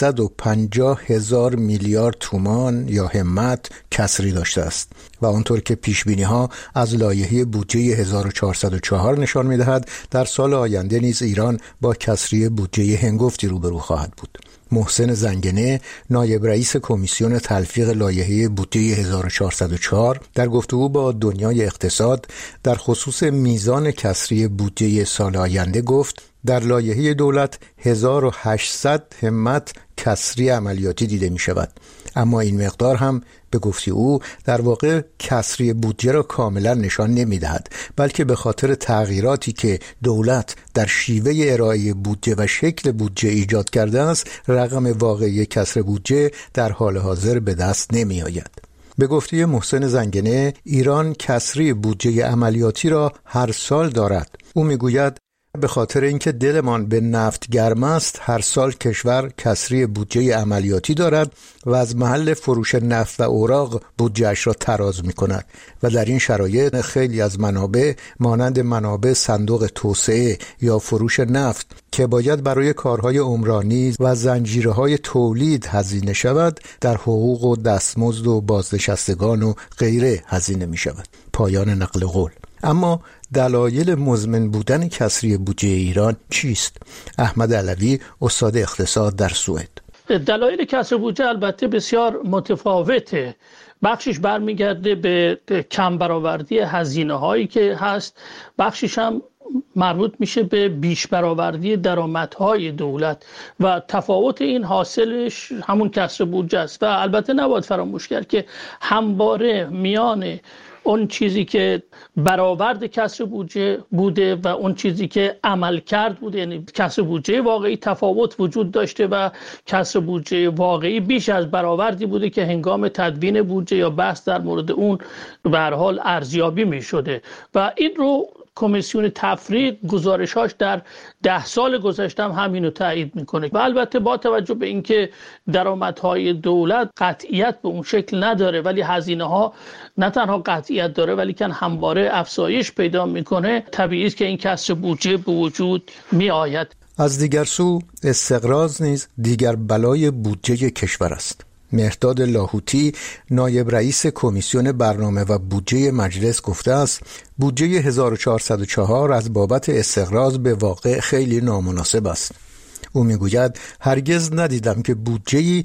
350,000 میلیارد تومان یا همت کسری داشته است و آنطور که پیشبینی‌ها از لایحه بودجه 1404 نشان می‌دهد در سال آینده نیز ایران با کسری بودجه هنگفتی روبرو خواهد بود. محسن زنگنه، نایب رئیس کمیسیون تلفیق لایحه بودجه 1404 در گفتگو با دنیای اقتصاد در خصوص میزان کسری بودجه سال آینده گفت در لایحه دولت 1800 همت کسری عملیاتی دیده می شود، اما این مقدار هم به گفته او در واقع کسری بودجه را کاملا نشان نمی دهد، بلکه به خاطر تغییراتی که دولت در شیوه ارائه بودجه و شکل بودجه ایجاد کرده است، رقم واقعی کسر بودجه در حال حاضر به دست نمی آید. به گفته محسن زنگنه، ایران کسری بودجه عملیاتی را هر سال دارد. او می گوید به خاطر اینکه دلمان به نفت گرم است، هر سال کشور کسری بودجه عملیاتی دارد و از محل فروش نفت و اوراق بودجه‌اش را تراز می‌کند و در این شرایط خیلی از منابع مانند منابع صندوق توسعه یا فروش نفت که باید برای کارهای عمرانی و زنجیره‌های تولید هزینه شود، در حقوق و دستمزد و بازنشستگان و غیره هزینه می‌شود. پایان نقل قول. اما دلایل مزمن بودن کسری بودجه ایران چیست؟ احمد علوی، استاد اقتصاد در سوئد. دلایل کسر بودجه البته بسیار متفاوته. بخشش برمیگرده به کم برآوردی هزینه هایی که هست، بخشش هم مربوط میشه به بیش برآوردی درآمدهای دولت و تفاوت این حاصلش همون کسر بودجه است. و البته نباید فراموش کرد که همواره میان اون چیزی که برآورد کسر بودجه بوده و اون چیزی که عمل کرد بوده، یعنی کسر بودجه واقعی تفاوت وجود داشته و کسر بودجه واقعی بیش از برآوردی بوده که هنگام تدوین بودجه یا بحث در مورد اون به هر حال ارزیابی می شده و این رو کمیسیون تفریق گزارشاش در 10 سال گذشته هم همینو تایید میکنه و البته با توجه به اینکه درآمدهای دولت قطعیت به اون شکل نداره ولی هزینه ها نه تنها قطعیت داره ولی که همواره افزایش پیدا میکنه، طبیعی است که این کسر بودجه به وجود می آید. از دیگر سو استقراض نیز دیگر بلای بودجه کشور است. مهرداد لاهوتی نایب رئیس کمیسیون برنامه و بودجه مجلس گفته است بودجه 1404 از بابت استقراض به واقع خیلی نامناسب است. او میگوید هرگز ندیدم که بودجه‌ای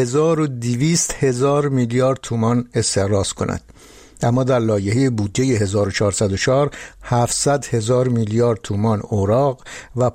1200 میلیارد تومان استقراض کند، اما در لایحه بودجه 1404 700,000 میلیارد تومان اوراق و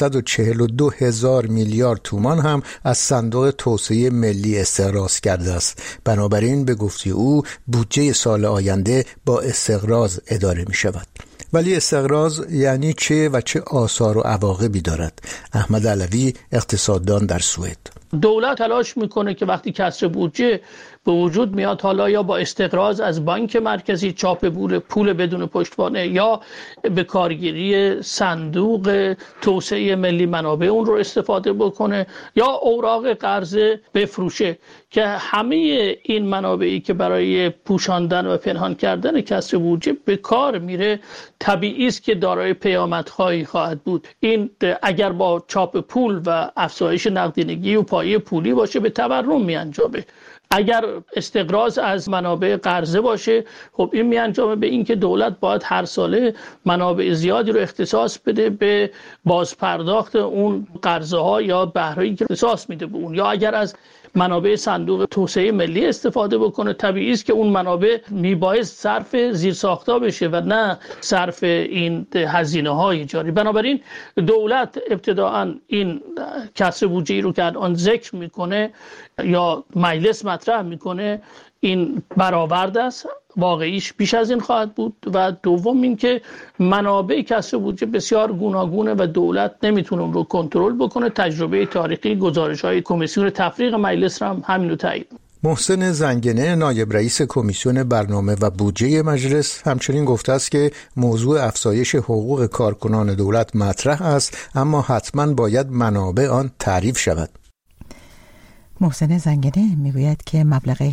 542,000 میلیارد تومان هم از صندوق توسعه ملی استقراض کرده است. بنابراین به گفته او بودجه سال آینده با استقراض اداره می شود. ولی استقراض یعنی چه و چه آثار و عواقبی دارد؟ احمد علوی اقتصاددان در سوئد: دولت تلاش میکنه که وقتی کسر بودجه به وجود میاد، حالا یا با استقراض از بانک مرکزی چاپ پول بدون پشتوانه یا به کارگیری صندوق توسعه ملی منابع اون رو استفاده بکنه یا اوراق قرضه بفروشه که همه این منابعی که برای پوشاندن و پنهان کردن کسر بودجه به کار میره طبیعی است که دارای پیامدهایی خواهد بود. این اگر با چاپ پول و افزایش نقدینگی و پایه پولی باشه به تورم میانجامه. اگر استقراض از منابع قرضه باشه، خب این میانجامه به این که دولت باید هر ساله منابع زیادی رو اختصاص بده به بازپرداخت اون قرضه ها یا بهره‌ای که اختصاص میده به اون، یا اگر از منابع صندوق توسعه ملی استفاده بکنه طبیعی است که اون منابع میبایست صرف زیرساخت‌ها بشه و نه صرف این هزینه‌های جاری. بنابراین دولت ابتداعاً این کسر بودجه‌ای رو که الان ذکر میکنه یا مجلس مطرح میکنه این برآورد است، واقعیش بیش از این خواهد بود و دوم این که منابع کسر بودجه بسیار گوناگونه و دولت نمیتونه اون رو کنترل بکنه. تجربه تاریخی گزارش‌های کمیسیون تفریق مجلس هم همین رو تایید. محسن زنگنه نایب رئیس کمیسیون برنامه و بودجه مجلس همچنین گفته است که موضوع افزایش حقوق کارکنان دولت مطرح است، اما حتما باید منابع آن تعریف شود. محسن زنگنه میگوید که مبلغ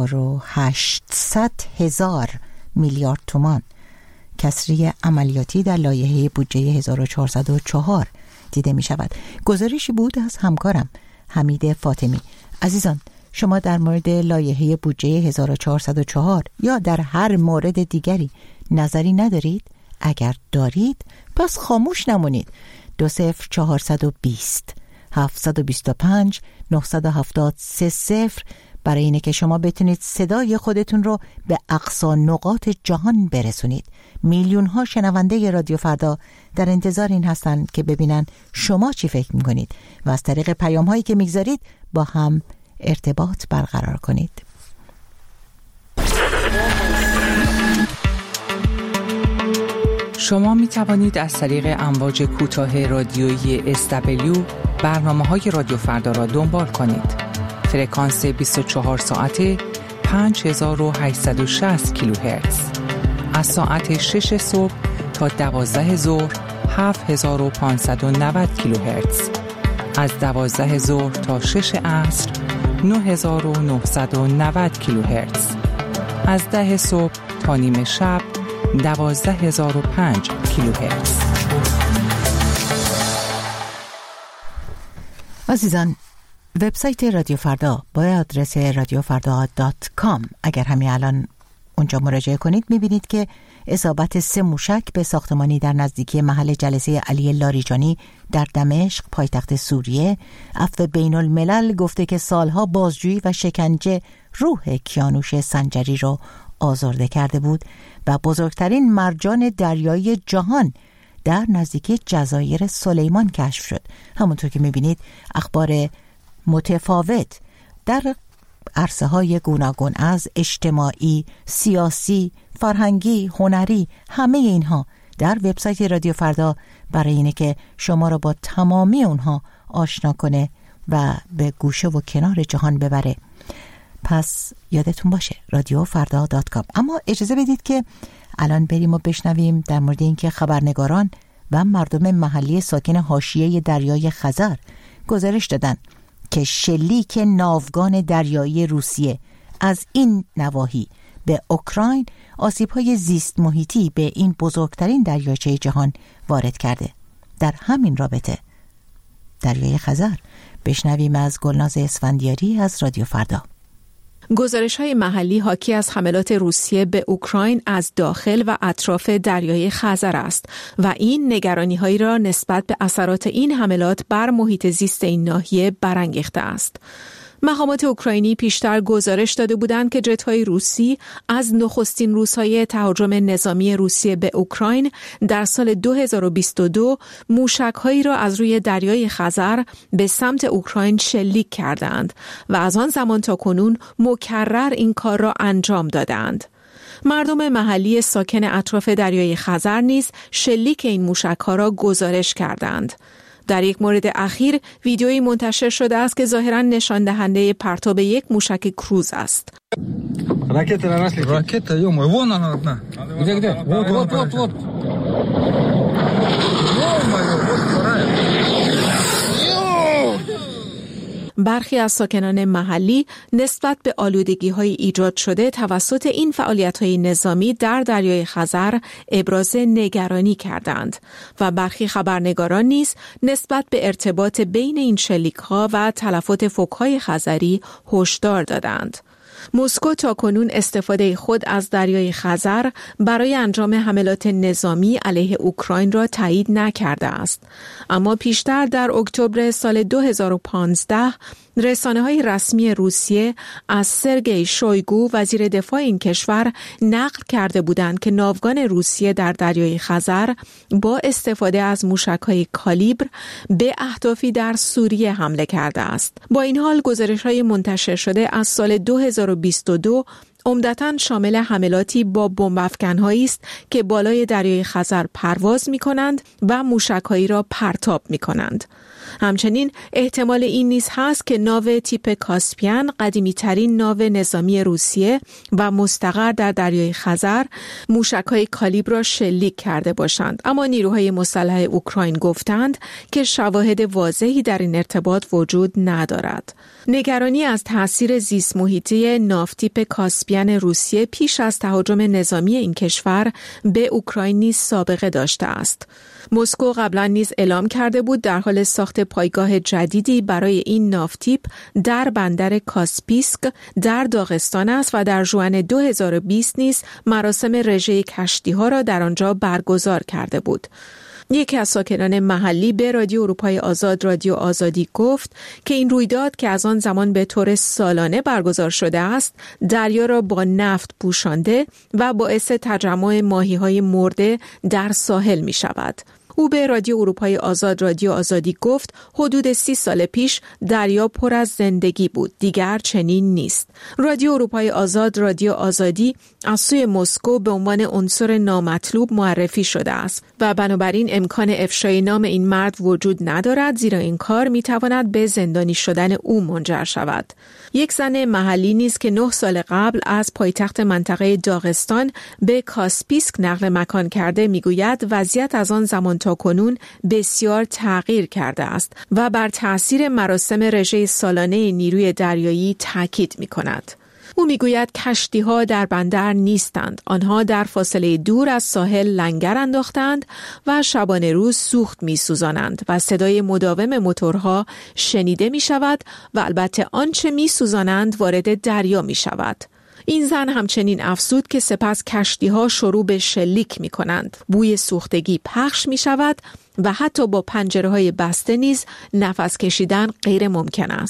1800,000 میلیارد تومان کسری عملیاتی در لایحه بودجه 1404 دیده می شود. گزارشی بود از همکارم حمید فاطمی. عزیزان، شما در مورد لایحه بودجه 1404 یا در هر مورد دیگری نظری ندارید؟ اگر دارید پس خاموش نمونید. 20420 725 970 برای اینه که شما بتونید صدای خودتون رو به اقصا نقاط جهان برسونید. میلیون ها شنونده رادیو فردا در انتظار این هستند که ببینن شما چی فکر میکنید و از طریق پیام هایی که میگذارید با هم ارتباط برقرار کنید. شما می توانید از طریق امواج کوتاه رادیویی SW برنامه‌های رادیو فردا را دنبال کنید. فرکانس 24 ساعته 5860 کیلوهرتز. از ساعت 6 صبح تا 12 ظهر 7590 کیلوهرتز. از 12 ظهر تا 6 عصر 9990 کیلوهرتز. از 10 صبح تا نیم شب 12005 کیلوهرتز. عزیزان، وبسایت رادیو فردا با آدرس radiofarda.com اگر همین الان اونجا مراجعه کنید میبینید که اصابت 3 موشک به ساختمانی در نزدیکی محل جلسه علی لاریجانی در دمشق پایتخت سوریه، عفو بین الملل گفته که سالها بازجویی و شکنجه روح کیانوش سنجری را آزرده کرده بود و بزرگترین مرجان دریایی جهان در نزدیکی جزایر سلیمان کشف شد. همونطور که میبینید اخبار متفاوت در عرصه‌های گوناگون از اجتماعی، سیاسی، فرهنگی، هنری، همه اینها در وبسایت رادیو فردا برای اینه که شما را با تمامی اونها آشنا کنه و به گوشه و کنار جهان ببره. پس یادتون باشه رادیوفردا.com. اما اجازه بدید که الان بریم و بشنویم در مورد اینکه خبرنگاران و مردم محلی ساکن حاشیه دریای خزر گزارش دادن که شلیک ناوگان دریایی روسیه از این نواحی به اوکراین آسیب‌های زیست محیطی به این بزرگترین دریاچه جهان وارد کرده. در همین رابطه دریای خزر بشنویم از گلناز اسفندیاری از رادیو فردا. گزارش‌های محلی حاکی از حملات روسیه به اوکراین از داخل و اطراف دریای خزر است و این نگرانی‌هایی را نسبت به اثرات این حملات بر محیط زیست این ناحیه برانگیخته است. مقامات اوکراینی پیشتر گزارش داده بودند که جت‌های روسی از نخستین روزهای تهاجم نظامی روسیه به اوکراین در سال 2022 موشک‌هایی را از روی دریای خزر به سمت اوکراین شلیک کردند و از آن زمان تا کنون مکرر این کار را انجام دادند. مردم محلی ساکن اطراف دریای خزر نیز شلیک این موشک‌ها را گزارش کردند. در یک مورد اخیر ویدیویی منتشر شده است که ظاهراً نشان دهنده پرتاب یک موشک کروز است. برخی از ساکنان محلی نسبت به آلودگی‌های ایجاد شده توسط این فعالیت‌های نظامی در دریای خزر ابراز نگرانی کردند و برخی خبرنگاران نیز نسبت به ارتباط بین این شلیک‌ها و تلفات فوک‌های خزری هشدار دادند. مسکو تاکنون استفاده خود از دریای خزر برای انجام حملات نظامی علیه اوکراین را تایید نکرده است. اما پیشتر در اکتبر سال 2015 رسانه‌های رسمی روسیه از سرگئی شویگو وزیر دفاع این کشور نقل کرده بودند که ناوگان روسیه در دریای خزر با استفاده از موشک‌های کالیبر به اهدافی در سوریه حمله کرده است. با این حال گزارش‌های منتشر شده از سال 2022 عمدتاً شامل حملاتی با بمب‌افکن‌هایی است که بالای دریای خزر پرواز می‌کنند و موشک‌هایی را پرتاب می‌کنند. همچنین احتمال این نیز هست که ناو تیپ کاسپیان، قدیمی‌ترین ناو نظامی روسیه و مستقر در دریای خزر، موشک‌های کالیبر را شلیک کرده باشند. اما نیروهای مسلح اوکراین گفتند که شواهد واضحی در این ارتباط وجود ندارد. نگرانی از تأثیر زیست محیطی ناو تیپ کاسپیان روسیه پیش از تهاجم نظامی این کشور به اوکراین نیز سابقه داشته است. مسکو قبلا نیز اعلام کرده بود در حال ساخت پایگاه جدیدی برای این ناو تیپ در بندر کاسپیسک در داغستان است و در ژوئن 2020 نیز مراسم رژه کشتی‌ها را در آنجا برگزار کرده بود. یکی از ساکنان محلی به رادیو اروپای آزاد رادیو آزادی گفت که این رویداد که از آن زمان به طور سالانه برگزار شده است دریا را با نفت پوشانده و باعث تجمع ماهی‌های مرده در ساحل می شود. او به رادیو اروپای آزاد رادیو آزادی گفت حدود 30 سال پیش دریا پر از زندگی بود، دیگر چنین نیست. رادیو اروپای آزاد رادیو آزادی از سوی مسکو به عنوان عنصر نامطلوب معرفی شده است و بنابراین امکان افشای نام این مرد وجود ندارد، زیرا این کار میتواند به زندانی شدن او منجر شود. یک زن محلی نیز که 9 سال قبل از پایتخت منطقه داغستان به کاسپیسک نقل مکان کرده میگوید وضعیت از آن زمان تا کنون بسیار تغییر کرده است و بر تأثیر مراسم رژه سالانه نیروی دریایی تاکید می‌کند. او میگوید کشتی‌ها در بندر نیستند. آنها در فاصله دور از ساحل لنگر انداختند و شبانه روز سوخت می‌سوزانند و صدای مداوم موتورها شنیده می‌شود و البته آنچه می‌سوزانند وارد دریا می‌شود. این زن همچنین افزود که سپس کشتی‌ها شروع به شلیک می‌کنند. بوی سوختگی پخش می‌شود و حتی با پنجره‌های بسته نیز نفس کشیدن غیر ممکن است.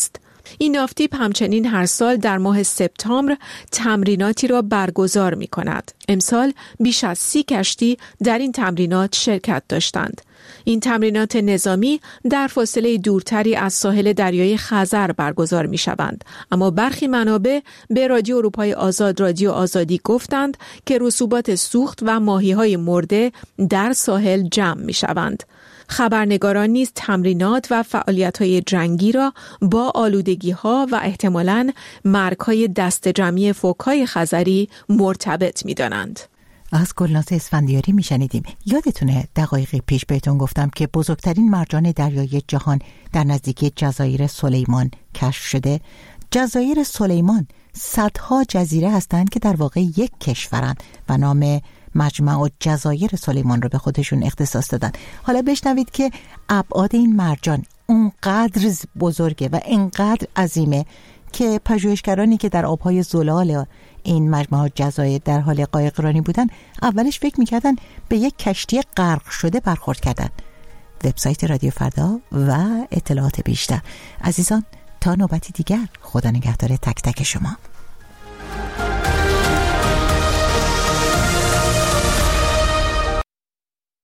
این نافتیپ همچنین هر سال در ماه سپتامبر تمریناتی را برگزار می کند. امسال بیش از 30 کشتی در این تمرینات شرکت داشتند. این تمرینات نظامی در فاصله دورتری از ساحل دریای خزر برگزار می شوند. اما برخی منابع به رادیو اروپای آزاد رادیو آزادی گفتند که رسوبات سوخت و ماهی‌های مرده در ساحل جمع می شوند. خبرنگاران نیز تمرینات و فعالیت‌های جنگی را با آلودگی‌ها و احتمالاً مرگ‌های دست جمعی فوک‌های خزری مرتبط می‌دانند. از گلناز اسفندیاری میشنیدیم. یادتونه دقایقی پیش بهتون گفتم که بزرگترین مرجان دریایی جهان در نزدیکی جزایر سلیمان کشف شده. جزایر سلیمان صدها جزیره هستند که در واقع یک کشورند و نام مجمع جزایر سلیمان رو به خودشون اختصاص دادن. حالا بشنوید که ابعاد این مرجان اونقدر بزرگه و اینقدر عظیمه که پژوهشگرانی که در آبهای زلال این مجمع جزایر در حال قایقرانی بودن اولش فکر میکردن به یک کشتی غرق شده برخورد کردن. وبسایت رادیو فردا و اطلاعات بیشتر. عزیزان تا نوبتی دیگر، خدا نگهدار تک تک شما.